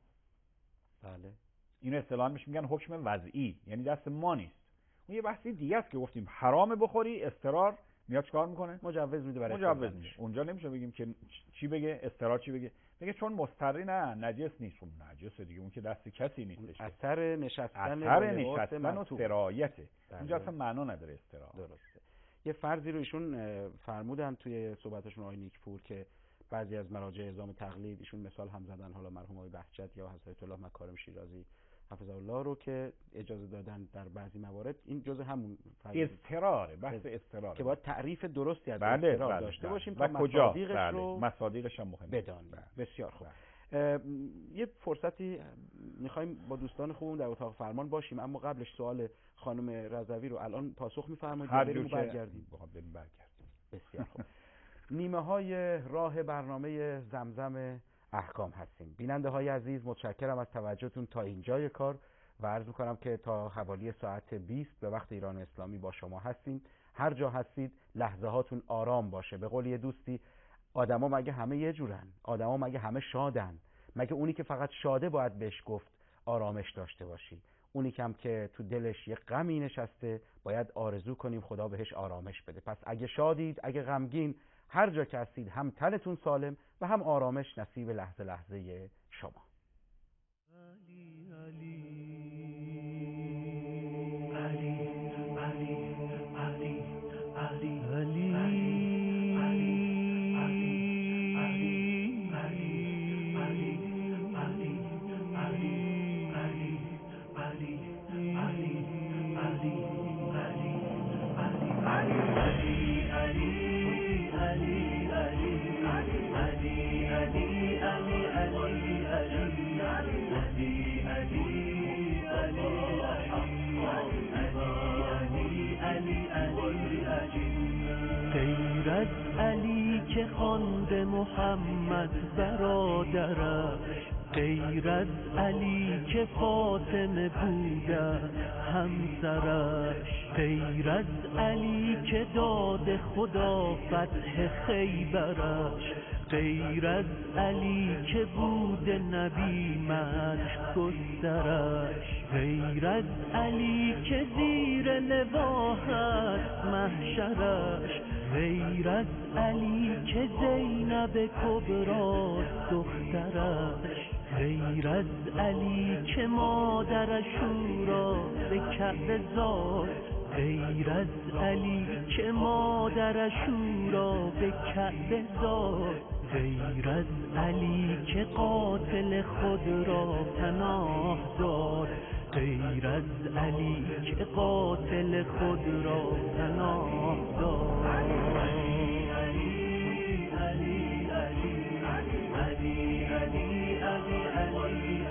بله اینو اصطلاحاً میگن حکم وضعی، یعنی دست ما نیست. اون یه بحثی دیگه است که گفتیم حرامه بخوری، اضطرار میاد چیکار میکنه؟ مجوز میده برای مجوز میده. اونجا نمیشه بگیم که چی بگه اضطرار چی بگه، بگه چون مضطری نه نجس نیست. اون نجسه دیگه، اون که دست کسی نیستش. اثر نشستن و سرایته. اونجا اصلا معنا نداره اضطرار. درسته. یه فرضی رو ایشون فرمودن توی صحبتشون آقای نیکپور که بعضی از مراجع اعزام تقلید ایشون مثال هم زدن، حالا مرحوم آقای بهجت یا حضرت الله مکارم شیرازی حفظه الله رو که اجازه دادن در بعضی موارد، این جزء همون اضطراره، بحث اضطراره که باید تعریف درستی از بله اضطرار داشته باشیم و تا کجا مصادیقش رو مصادیقش هم مهمه بدانیم. بسیار خوب. یه فرصتی میخوایم با دوستان خوبمون در اتاق فرمان باشیم، اما قبلش سوال خانم رضوی رو الان پاسخ می‌فرمایید هر بریم جور که برگردیم. بسیار خوب. نیمه های راه برنامه زمزم احکام هستیم. بیننده های عزیز، متشکرم از توجهتون تا اینجای کار و عرض میکنم که تا حوالی ساعت 20 به وقت ایران اسلامی با شما هستیم. هر جا هستید لحظه هاتون آرام باشه. به قول یه دوستی، آدما مگه همه یه جورن؟ آدما مگه همه شادن؟ مگه اونی که فقط شاده باید بهش گفت آرامش داشته باشی؟ اونی که هم که تو دلش یه غمی نشسته باید آرزو کنیم خدا بهش آرامش بده. پس اگه شادید، اگه غمگین، هر جا که هستید هم تنتون سالم و هم آرامش نصیب لحظه لحظه شما. علی علی علی علی علی علی علی غیر از علی که خوانده محمد برادرش، غیر از علی که فاطمه بوده همسرش، غیر از علی که داد خدا فتح خیبرش، غیر از علی که بود نبی مدح گسترش، غیر از علی که زیر لوا هست محشرش، غیر از علی که زینب کبری دخترش، غیر از علی که مادرش او را به کعبه زاد، غیر از علی که مادرش او را به کعبه زاد، غیر از علی که قاتل خود را پناه داد، غیر از علی که قاتل خود را پناه داد. علی علی علی علی علی علی علی علی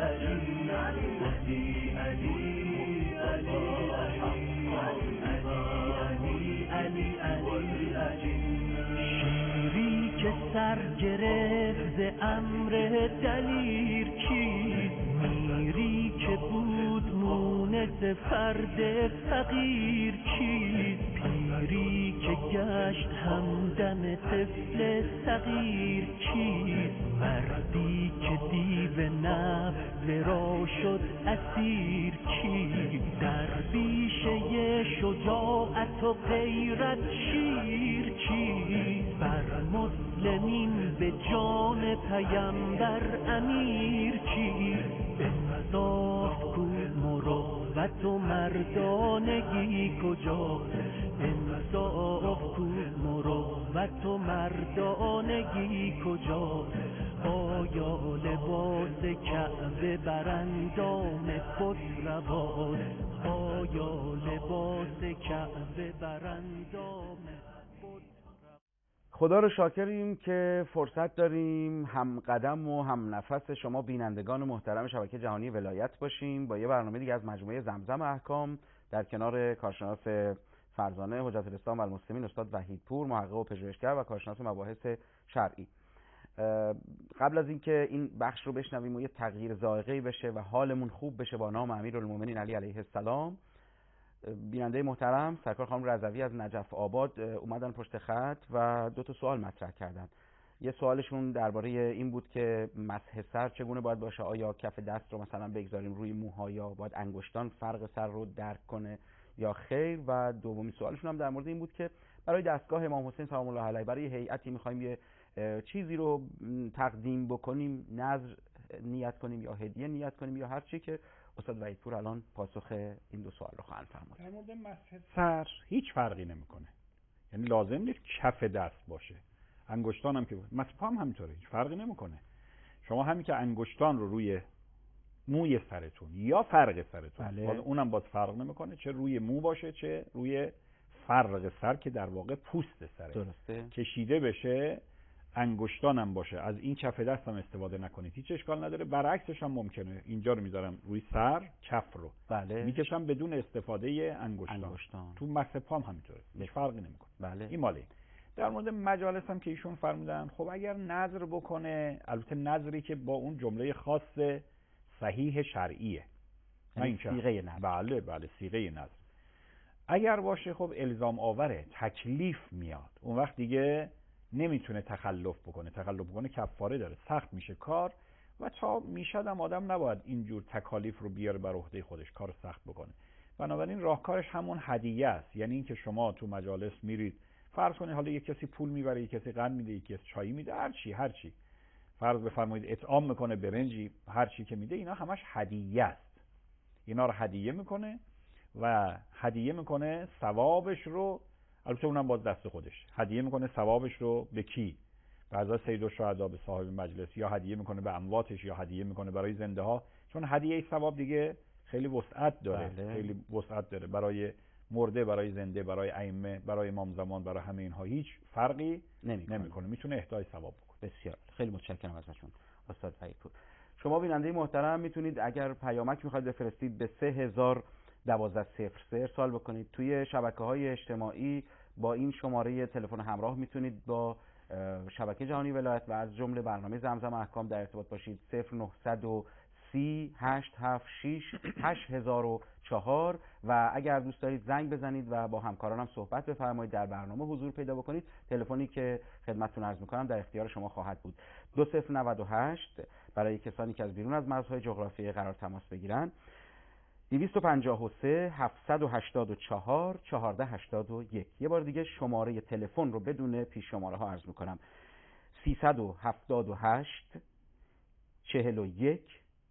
شیری که سر گرفت ز امر دلیر کیست، میری که بود مونس فرد فقیر کیست، پیری که گشت همدم طفل صغیر کیست، مردی که دیو نفس را شد اسیر کیست، درویشه شجاعت و غیرت شیر کیست، بر مسلمین به جان پیمبر امیر کیست، انصاف کو مروت و مردانگی کجاست، انصاف کو مروت و مردانگی کجاست، آیا لباس کعبه بر اندام خود رواست، آیا لباس کعبه بر اندام خود رواست. خدا رو شاکریم که فرصت داریم هم قدم و هم نفس شما بینندگان محترم شبکه جهانی ولایت باشیم با یه برنامه دیگه از مجموعه زمزم احکام در کنار کارشناس فرزانه حجت الاسلام و المسلمین استاد وحیدپور، محقق و پژوهشگر و کارشناس مباحث شرعی. قبل از اینکه این بخش رو بشنویم و یه تغییر ذائقه‌ای بشه و حالمون خوب بشه با نام امیرالمومنین علی علیه السلام، بیننده محترم سرکار خانم رضوی از نجف آباد اومدن پشت خط و 2 سوال مطرح کردن. یه سوالشون درباره این بود که مسح سر چگونه باید باشه، آیا کف دست رو مثلا بگذاریم روی موها یا باید انگشتان فرق سر رو درک کنه یا خیر، و دومی سوالشون هم در مورد این بود که برای دستگاه امام حسین سلام الله علیه برای هیئتی می‌خوایم یه چیزی رو تقدیم بکنیم، نذر نیت کنیم یا هدیه نیت کنیم یا هر چی، که استاد وحیدپور الان پاسخ این 2 سوال رو خواهند فرمود. در مورد مسح سر هیچ فرقی نمیکنه، یعنی لازم نیست کف دست باشه، انگشتان هم که مسح پا هم همینطوره، هیچ فرقی نمیکنه. شما همین که انگشتان رو روی موی سرتون یا فرق سرتون. بله. باز اونم باز فرق نمیکنه چه روی مو باشه چه روی فرق سر که در واقع پوست سره. درسته. کشیده بشه، انگشتانم باشه، از این کف دستم استفاده نکنید، هیچ اشکال نداره. برعکسش هم ممکنه. اینجا رو میذارم روی سر، کف رو بله. میکشم بدون استفاده انگشتان. تو مس پام همینطوره، هیچ فرقی نمیکنه. بله. این مالی. در مورد مجالس هم که ایشون فرمودن، خب اگر نظر بکنه، البته نظری که با اون جمله خاص صحیح شرعیه، یعنی صیغه نظر. بله صیغه نظر اگر باشه خب الزام آوره، تکلیف میاد، اون وقت دیگه نمیتونه تخلف بکنه کفاره داره، سخت میشه کار و تا میشدم آدم نباید اینجور تکالیف رو بیاره بر عهده خودش، کار سخت بکنه. بنابراین راهکارش همون هدیه است. یعنی اینکه شما تو مجالس میرید، فرض کنید حالا یک کسی پول میبره، یک کسی قند میده، یک کسی چای میده، هر چی فرض بفرمایید اطعام میکنه، برنجی، هر چی که میده، اینا همش هدیه است. اینا رو هدیه میکنه و هدیه میکنه ثوابش رو، البته اونم باز دست خودش، هدیه میکنه ثوابش رو به کی؟ بعضا سید الشهدا، به صاحب مجلس، یا هدیه میکنه به امواتش، یا هدیه میکنه برای زنده ها، چون هدیه ثواب دیگه خیلی وسعت داره. بله. خیلی وسعت داره، برای مرده، برای زنده، برای ائمه، برای امام زمان، برای همه اینها هیچ فرقی نمیکنه. میتونه اهدای ثواب بکنه. بسیار خیلی متشکرم ازتون استاد وحیدپور. شما بیننده محترم میتونید اگر پیامک میخواید بفرستید به 3012 ارسال بکنید. توی شبکه‌های اجتماعی با این شماره تلفن همراه میتونید با شبکه جهانی ولایت و از جمله برنامه زمزم احکام در ارتباط باشید. 0930 876 8004 و اگر دوست دارید زنگ بزنید و با همکارانم صحبت بفرمایید، در برنامه حضور پیدا بکنید، تلفنی که خدمتتون عرض میکنم در اختیار شما خواهد بود. 2098 برای کسانی که از بیرون از مرزهای جغرافیایی قرار تماس بگیرن، 253 784 1481. یه بار دیگه شماره تلفن رو بدون پیش شماره ها عرض میکنم: 378 41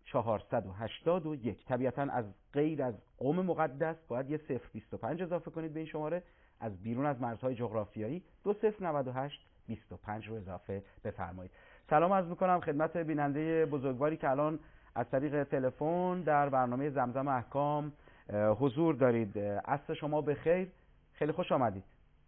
481. طبیعتا از غیر از قوم مقدس باید یه 025 اضافه کنید به این شماره. از بیرون از مرزهای جغرافیایی 2098 25 رو اضافه بفرمایید. سلام عرض میکنم خدمت بیننده بزرگواری که الان از طریق تلفن در برنامه زمزم احکام حضور دارید. عصر شما بخیر، خیلی خوش آمدید.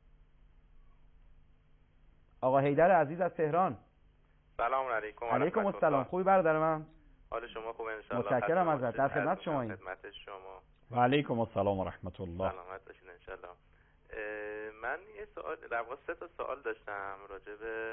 آقا حیدر عزیز از تهران. سلام علیکم. علیکم السلام. خوبی برادر من؟ حال شما خوبه ان شاء الله. متشکرم ازت. در خدمت شما. خدمت شما. و علیکم السلام و رحمت الله. سلامت باشید ان شاء الله. من یه سوال، در واقع 3 تا سوال داشتم راجع به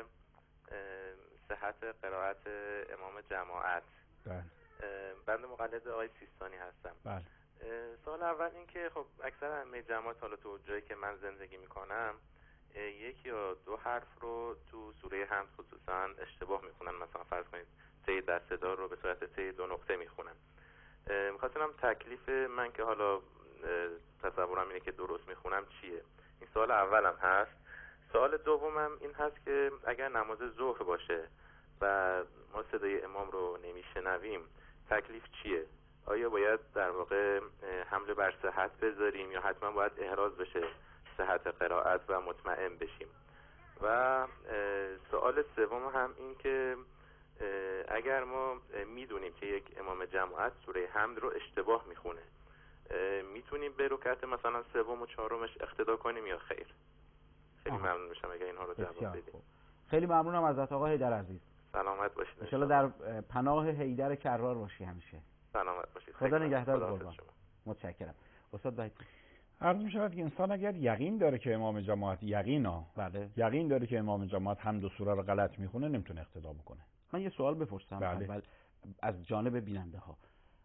صحت قرائت امام جماعت. بله. بنده مقلد آقای سیستانی هستم. بله. سوال اول این که خب اکثر همه جماعت، حالا تو جایی که من زندگی میکنم، 1 یا 2 حرف رو تو سوره حمد خصوصا اشتباه میخونن. مثلا فرض کنید ته دسته‌دار رو به صورت ته 2 نقطه میخونن. میخواستم تکلیف من که حالا تصورم اینه که درست میخونم چیه؟ این سوال اولم هست. سوال دومم این هست که اگر نماز ظهر باشه و ما صدای امام رو نمیشنویم، تکلیف چیه؟ آیا باید در واقع حمله بر صحت بذاریم یا حتما باید احراز بشه صحت قرائت و مطمئن بشیم؟ و سوال سوم هم این که اگر ما میدونیم که یک امام جماعت سوره حمد رو اشتباه میخونه، میتونیم به رکعت مثلا 3 و 4 اقتدا کنیم یا خیر؟ خیلی ممنون میشم اگر اینها رو جواب بدید. خیلی ممنونم ازت آقا حیدر عزیز. سلامت باشید. ان شاء الله در پناه حیدر کرار باشی همیشه. سلامت باشید. خدا نگهدار قربان. متشکرم. استاد وحید. عرض می شود که انسان اگر یقین داره که امام جماعت یقین داره که امام جماعت حمد و سوره رو غلط میخونه، نمیتونه اقتدا بکنه. من یه سوال بپرسم اول از جانب بیننده ها.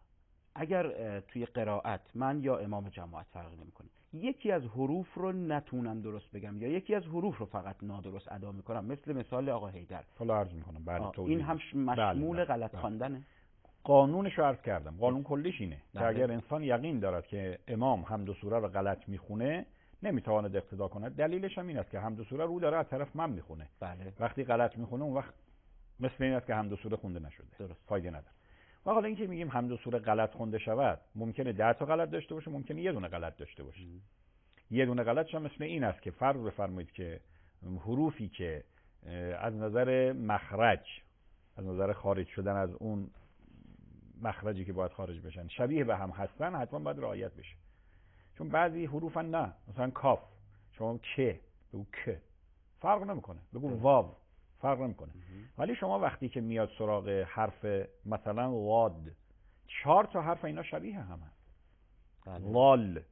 اگر توی قرائت من یا امام جماعت فرق نمیکنه، یکی از حروف رو نتونم درست بگم یا یکی از حروف رو فقط نادرست ادا میکنم، مثل مثال آقا حیدر، حالا عرض میکنم این هم مشمول غلط خواندنه؟ قانونش رو عرض کردم. قانون کلیش اینه که اگر انسان یقین دارد که امام حمد و سوره رو غلط میخونه، نمیتواند اقتدا کنه. دلیلش هم این است که حمد و سوره رو داره از طرف من میخونه. بله. وقتی غلط میخونه اون وقت مثل این است که حمد و سوره خونده نشده. درست. فایده نداره. و حالا اینکه میگیم حمد و سوره غلط خونده شود، ممکنه 10 تا غلط داشته باشه، ممکنه یه دونه غلط داشته باشه. یه دونه غلطش هم مثل این است که فرض بفرمایید که حروفی که از نظر مخرج، از نظر خارج شدن از اون مخرجی که باید خارج بشن شبیه به هم هستن حتما باید رعایت بشه. چون بعضی حروفن نه، مثلا کاف شما که بگو که فرق نمیکنه، بگو واو فرق نمیکنه. ولی شما وقتی که میاد سراغ حرف مثلا واد 4 تا حرف اینا شبیه همه. لال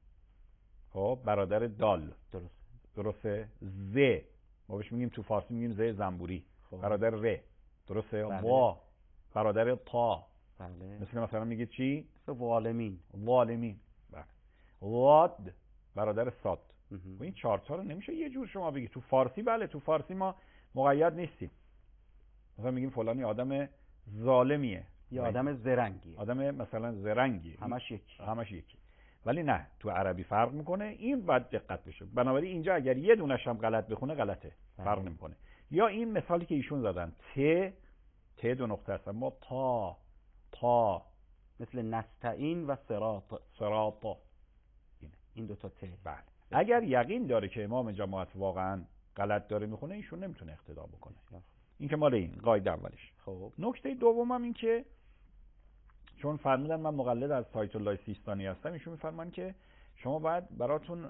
خب برادر دال درسته. ز ما بهش میگیم تو فارسی میگیم ز زنبوری برادر ر درسته. وا برادر تا. مثلا میگید چی؟ والمین. بله. واد برادر صاد. و این 4 تا رو نمیشه یه جور شما بگید تو فارسی. بله تو فارسی ما مقید نیستیم. مثلا میگیم فلانی آدم ظالمیه یا آدم زرنگیه، آدم مثلا زرنگیه، همش یکی. ولی نه تو عربی فرق میکنه. این باید دقت بشه. بنابراین اینجا اگر یه دونش هم غلط بخونه غلطه، فرق نمیکنه. یا این مثالی که ایشون زدن ت 2 نقطه است، ما تا مثل نستعین و صراط این 2 تا ت. بله. اگر یقین داره که امام جماعت واقعا غلط داره میخونه ایشون نمیتونه اقتدا بکنه. این که مال این قاعده اولش. خب نکته دومم این که چون فرمودن من مقلد از آیت الله سیستانی هستم، ایشون میفرمان که شما باید براتون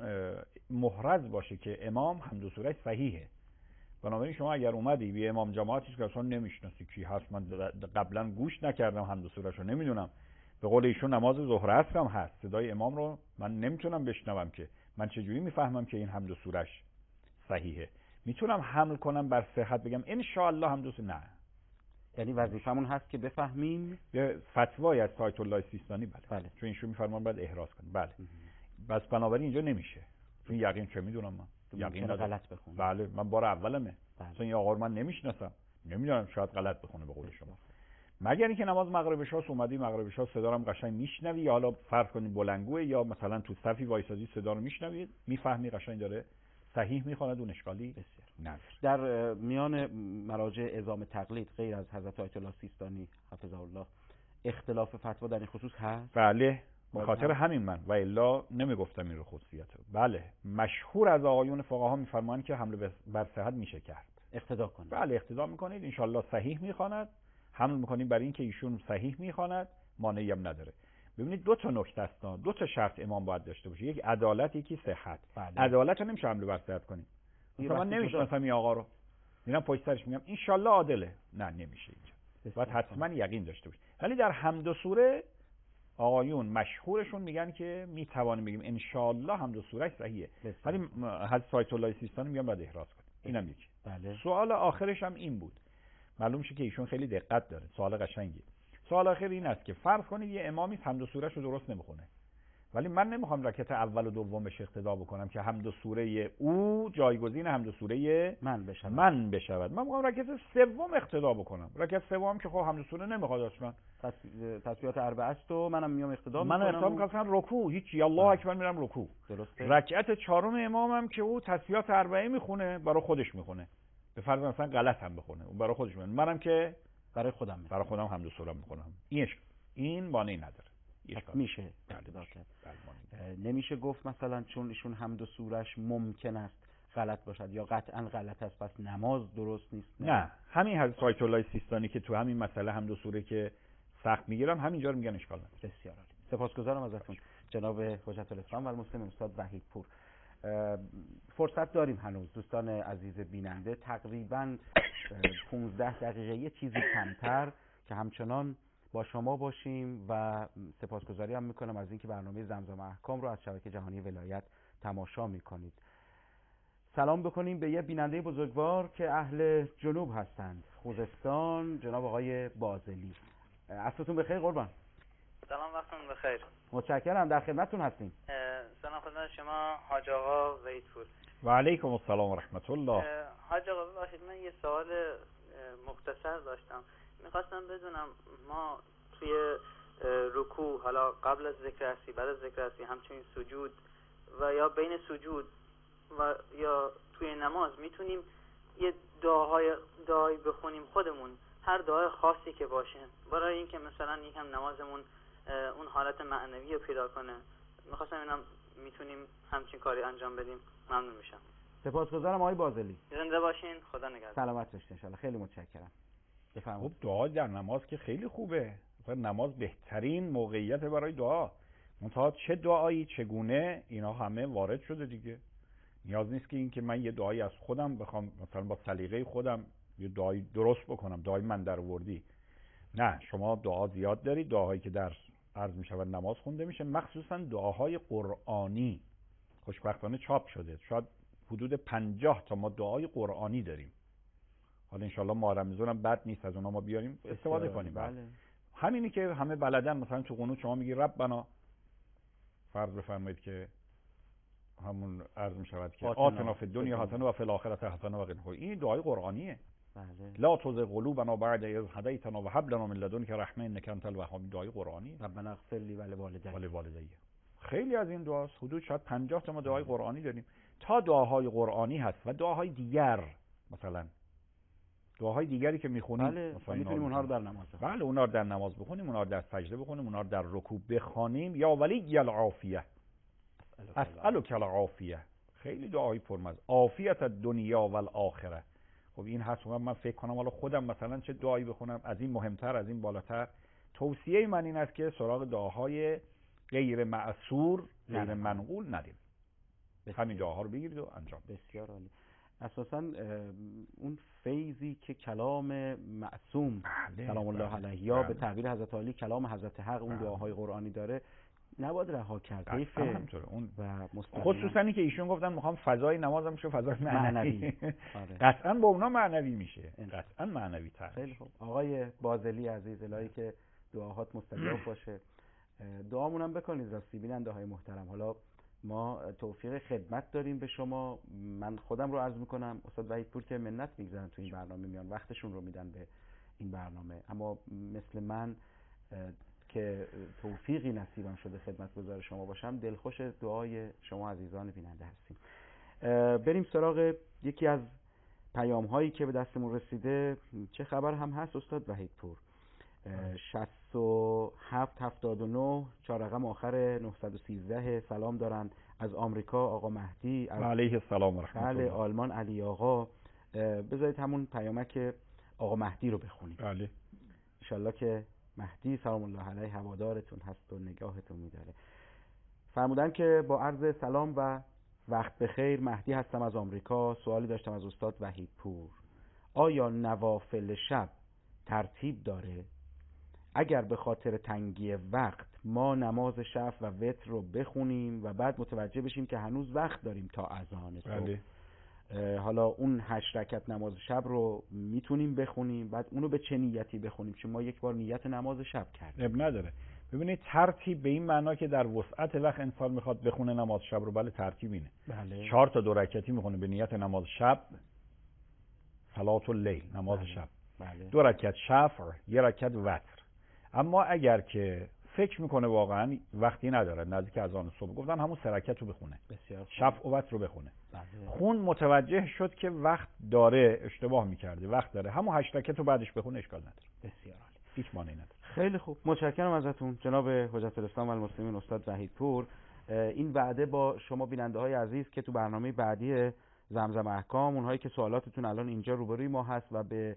محرز باشه که امام حمد و سوره‌اش صحیحه. بنابراین شما اگر اومدی به امام جماعتی که اصلا نمیشناسی کی هست، من قبلا گوش نکردم حمد و سوره‌اش رو نمیدونم، به قول ایشون نماز ظهر عصر هم هست صدای امام رو من نمیتونم بشنوم، که من چجوری میفهمم که این حمد و سوره‌اش صحیحه؟ میتونم حمل کنم بر صحت بگم ان شاء الله حمد و سوره؟ نه. یعنی وظیفمون هست که بفهمیم به فتوای از آیت الله سیستانی. بله. چون ایشون میفرمان باید احراز کنیم. بله. بس بنابراین اینجا نمیشه. چون یقین چه میدونم من؟ یقین غلط بخونم. بله من بار اولمه. مثلا این آقا رو من نمیشناسم. نمیدونم شاید غلط بخونه به قول شما. مگر اینکه نماز مغرب شاه اومدی مغرب شاه صدا رو هم قشنگ میشنوی، یا حالا فرض کنید بلندگوه یا مثلا تو صفی وایسادی صدا رو میشنوی میفهمی قشنگ داره صحیح میخواند، اون اشکالی بسیار نه. در میان مراجع اعزام تقلید غیر از حضرت آیت الله سیستانی حفظه الله اختلاف فتوا در این خصوص هست؟ بله به خاطر همین من و الا نمیگفتم این رو خصوصیته. بله مشهور از آقایون فقها میفرمایند که حمل بر صحت میشه کرد. اقتدا کنید. بله اقتدا میکنید، ان شاء الله صحیح میخواند، حمل میکنید برای این که ایشون صحیح میخواند، مانعی هم نداره. ببینید 2 تا نکته است، 2 تا شرط امام باید داشته باشه، یک عدالت یکی صحت. بله. عدالت رو نمیشه حمل بر صحت کنیم. مثلا من نمیشناسم این آقا رو، میرم پشت سرش میگم ان شاء الله عادله، نه نمیشه اینجا. باید حتما یقین داشته باشه. ولی در حمد و سوره آقایون مشهورشون میگن که میتوانیم بگیم ان شاء الله حمد و سوره‌اش صحیحه، ولی حضرت آیت الله سیستانی میگن باید احراز کنیم. اینم یکی. بله. سوال آخرش هم این بود، معلوم شه که ایشون خیلی دقت داره، سوال قشنگی. سوال آخر این است که فرض کنید یه امامی حمد و سوره‌اش رو درست نمیخونه، ولی من نمیخوام رکعت اول و دومش اقتدا بکنم که حمد و سوره او جایگزین حمد و سوره من بشود. من میخوام رکعت سوم اقتدا بکنم. رکعت سوم که خب حمد و سوره نمیخواد اصلا، تسبیحات اربعه است و منم میام اقتدا میکنم. من اقتدا میکنم رکوع، هیچ الله اکبر میرم رکوع. درسته. رکعت 4 امامم که او تسبیحات اربعه میخونه برای خودش میخونه، به فرض مثلا غلط هم بخونه اون برای خودش میخونه، منم که برای خودم حمد و سوره میخونم. این مانعی نداره. میشه اقتدا کرد. نمیشه گفت مثلا چون ایشون حمد و سوره‌اش ممکن است غلط باشد یا قطعا غلط است پس نماز درست نیست. نه همین حضرت آیت الله سیستانی که تو همین مسئله حمد و سوره که سخت میگیرن همینجا رو میگن اشکال نداره. بسیار عالی. سپاسگزارم ازتون جناب حجت الاسلام و المسلم استاد وحید پور. فرصت داریم هنوز دوستان عزیز بیننده، تقریبا 15 دقیقه یه چیزی کمتر که همچنان با شما باشیم و سپاسگزاری هم میکنم از اینکه برنامه زمزم احکام رو از شبکه جهانی ولایت تماشا میکنید. سلام بکنیم به یه بیننده بزرگوار که اهل جنوب هستند، خوزستان، جناب آقای بازلی. عصرتون بخیر قربان. سلام وقتتون بخیر. متشکرم، در خدمتتون هستیم. سلام خدمت شما حاج آقا وحیدپور. و علیکم السلام و رحمت الله. حاج آقا ببخشید من یه سوال مختصر داشتم. میخواستم بدونم ما توی رکوع حالا قبل از ذکر هستی بعد از ذکر هستی همچنین سجود و یا بین سجود و یا توی نماز میتونیم یه دعایی بخونیم خودمون، هر دعای خاصی که باشه برای اینکه مثلا یکم نمازمون اون حالت معنوی رو پیدا کنه. میخواستم اینم میتونیم همچین کاری انجام بدیم. ممنون میشم. سپاسگزارم آقای بازلی. زنده باشین، خدا نگهدار. سلامت باشین ان شاء الله. خیلی متشکرم. خب دعا در نماز که خیلی خوبه. نماز بهترین موقعیت برای دعا. منتها چه دعایی چگونه اینا همه وارد شده دیگه. نیاز نیست که این که من یه دعایی از خودم بخوام مثلا با سلیقه خودم یه دعایی درست بکنم، دعای من درآوردی. نه، شما دعا زیاد دارید، دعاهایی که در عرض می شود نماز خونده میشه، مخصوصا دعاهای قرآنی. خوشبختانه چاپ شده، شاید حدود 50 تا ما دعای قرآنی داریم. حالا انشالله ماه رمضان هم بد نیست از اونا ما بیاریم استفاده کنیم. بله. همینی که همه بلدن، مثلا تو قنوت شما میگی ربنا، فرض بفرمایید که همون عرض می شود که آتنا فی الدنیا حسنه و فی الاخره حسنه و قنا، این دعای قرآنیه. بله. لا تزغ قلوبنا بعد اذ هدیتنا و هب لنا من لدنک رحمه انک انت الوهاب، دعای قرآنی. ربنا اغفر لی ولوالدی. خیلی از این دعاست، حدود شاید 50 تا ما دعای قرآنی داریم. تا دعاهای قرآنی هست و دعاهای دیگر، مثلا دعاهای دیگری که میخونیم، بله، مثلا میتونیم اونها رو در نماز بخونیم. بله، اونها رو در نماز بخونیم، اونها رو در سجده بخونیم، اونها رو در رکوع بخوانیم. یا ولی العافیه، اسألک العافیه، خیلی دعای پرمزه. عافیت الدنیا و الاخره. خب این هست. من فکر کنم حالا خودم مثلا چه دعایی بخونم، از این مهمتر، از این بالاتر. توصیه من این است که سراغ دعاهای غیر معصور، غیر منقول ندیم. همین دعاها رو بگیرید و انجام. بسیار عالی. اساساً اون فیضی که کلام معصوم سلام الله علیه یا به تعبیر حضرت علی کلام حضرت حق اون دعاهای قرآنی داره نباید رها کرد. حیف اون و خصوصا اینکه ایشون گفتن میخوام فضای نمازم شه فضای معنوی. قطعاً با اونا معنوی میشه، قطعاً معنوی تر. خیلی خوب. آقای بازلی عزیز، الهی که دعاهات مستجاب باشه. دعامون هم بکنید راستی بیننده های محترم. حالا ما توفیق خدمت داریم به شما. من خودم رو عرض میکنم، استاد وحید پور که منت میگذارن تو این برنامه، میان وقتشون رو میدن به این برنامه، اما مثل من که توفیقی نصیبم شده خدمتگزار شما باشم، دلخوش دعای شما عزیزان بیننده هستیم. بریم سراغ یکی از پیام هایی که به دستمون رسیده. چه خبر هم هست استاد وحید پور؟ 6779 4 رقم آخر 913 سلام دارن از آمریکا آقا مهدی، از علیه السلام و رحمت الله. بله، آلمان علی آقا. بذارید همون پیامک آقا مهدی رو بخونیم. بله ان شاءالله که مهدی سلام الله علیه هوادارتون هست و نگاهتون میداره. فرمودن که با عرض سلام و وقت بخیر، مهدی هستم از آمریکا. سوالی داشتم از استاد وحید پور. آیا نوافل شب ترتیب داره؟ اگر به خاطر تنگی وقت ما نماز شفع و وتر رو بخونیم و بعد متوجه بشیم که هنوز وقت داریم تا اذان صبح، حالا اون 8 رکعت نماز شب رو میتونیم بخونیم، بعد اونو به چه نیتی بخونیم؟ چون ما یک بار نیت نماز شب کردیم. اب نداره. ببینید ترتیب به این معنا که در وسعت وقت انسان میخواد بخونه نماز شب رو، بله ترتیب اینه. بله. 4 تا 2 رکعتی میخونه به نیت نماز شب، صلات اللیل، نماز شب. بله. 2 رکعت شفع، 1 رکعت وتر. اما اگر که فکر میکنه واقعا وقتی نداره، نزدیک اذان صبح، گفتن همون 3 رکعت رو بخونه. بسیار شفع و وتر رو بخونه. بله. خون متوجه شد که وقت داره، اشتباه میکرده، وقت داره، همون 8 رکعت رو بعدش بخونه، اشکال نداره. بسیار عالی. هیچ مانعی نداره. خیلی خوب، متشکرم ازتون جناب حجت الاسلام و المسلمین استاد وحید پور. این وعده با شما بیننده های عزیز که تو برنامه بعدی زمزم احکام، اونهایی که سوالاتتون الان اینجا روبروی ما هست و به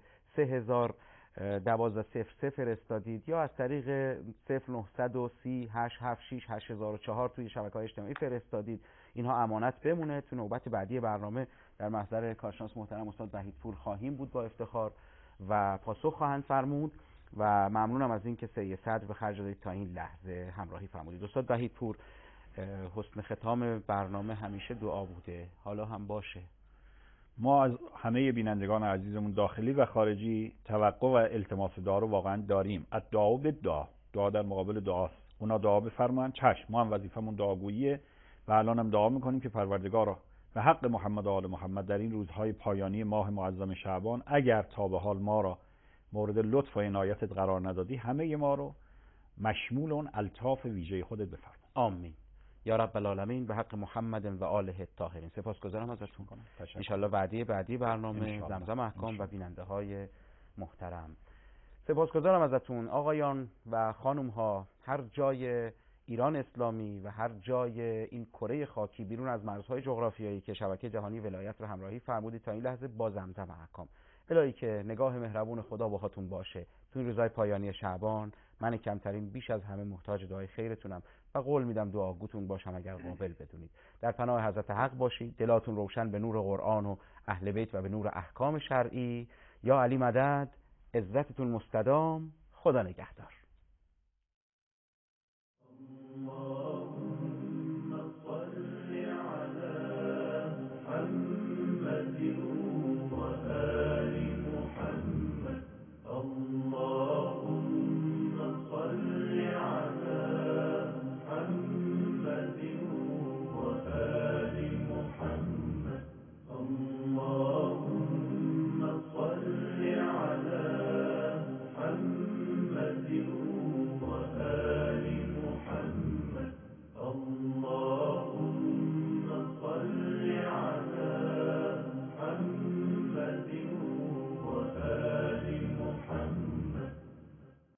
301200 فرستادید یا از طریق 0930 876 8004 توی شبکه‌های اجتماعی فرستادید، اینها امانت بمونه. تو نوبت بعدی برنامه در محضر کارشناس محترم استاد وحید پور خواهیم بود با افتخار و پاسخ خواهند فرمود و ممنونم از این که سعی صدر به خرج دادید تا این لحظه همراهی فرمودید. استاد وحید پور، حسن ختام برنامه همیشه دعا بوده، حالا هم باشه. ما از همه بینندگان عزیزمون داخلی و خارجی توقع و التماس دعا رو واقعا داریم. الدعا بالدعا، دعا در مقابل دعاست. اونا دعا بفرمایند، چشم، ما هم وظیفمون دعاگوییه و الان هم دعا میکنیم که پروردگارا به حق محمد و آل محمد در این روزهای پایانی ماه معظم شعبان، اگر تا به حال ما را مورد لطف و عنایتت قرار ندادی، همه ما رو مشمول اون الطاف ویژه خودت بفرما. آمین یا رب العالمین، به حق محمد و آله الطاهرین. سپاسگزارم ازتون. ان شاءالله بعدی برنامه زمزم احکام و بیننده های محترم. سپاسگزارم ازتون آقایان و خانم ها، هر جای ایران اسلامی و هر جای این کره خاکی بیرون از مرزهای جغرافیایی که شبکه جهانی ولایت رو همراهی فرمودید تا این لحظه با زمزم احکام. الهی که نگاه مهربون خدا باهاتون باشه تو این روزهای پایانی شعبان، من کمترین بیش از همه محتاج دعای خیرتونم و قول میدم دعاگوتون باشم اگر قابل بدونید. در پناه حضرت حق باشید، دلاتون روشن به نور قرآن و اهل بیت و به نور احکام شرعی. یا علی مدد، عزتتون مستدام. خدا نگهدار.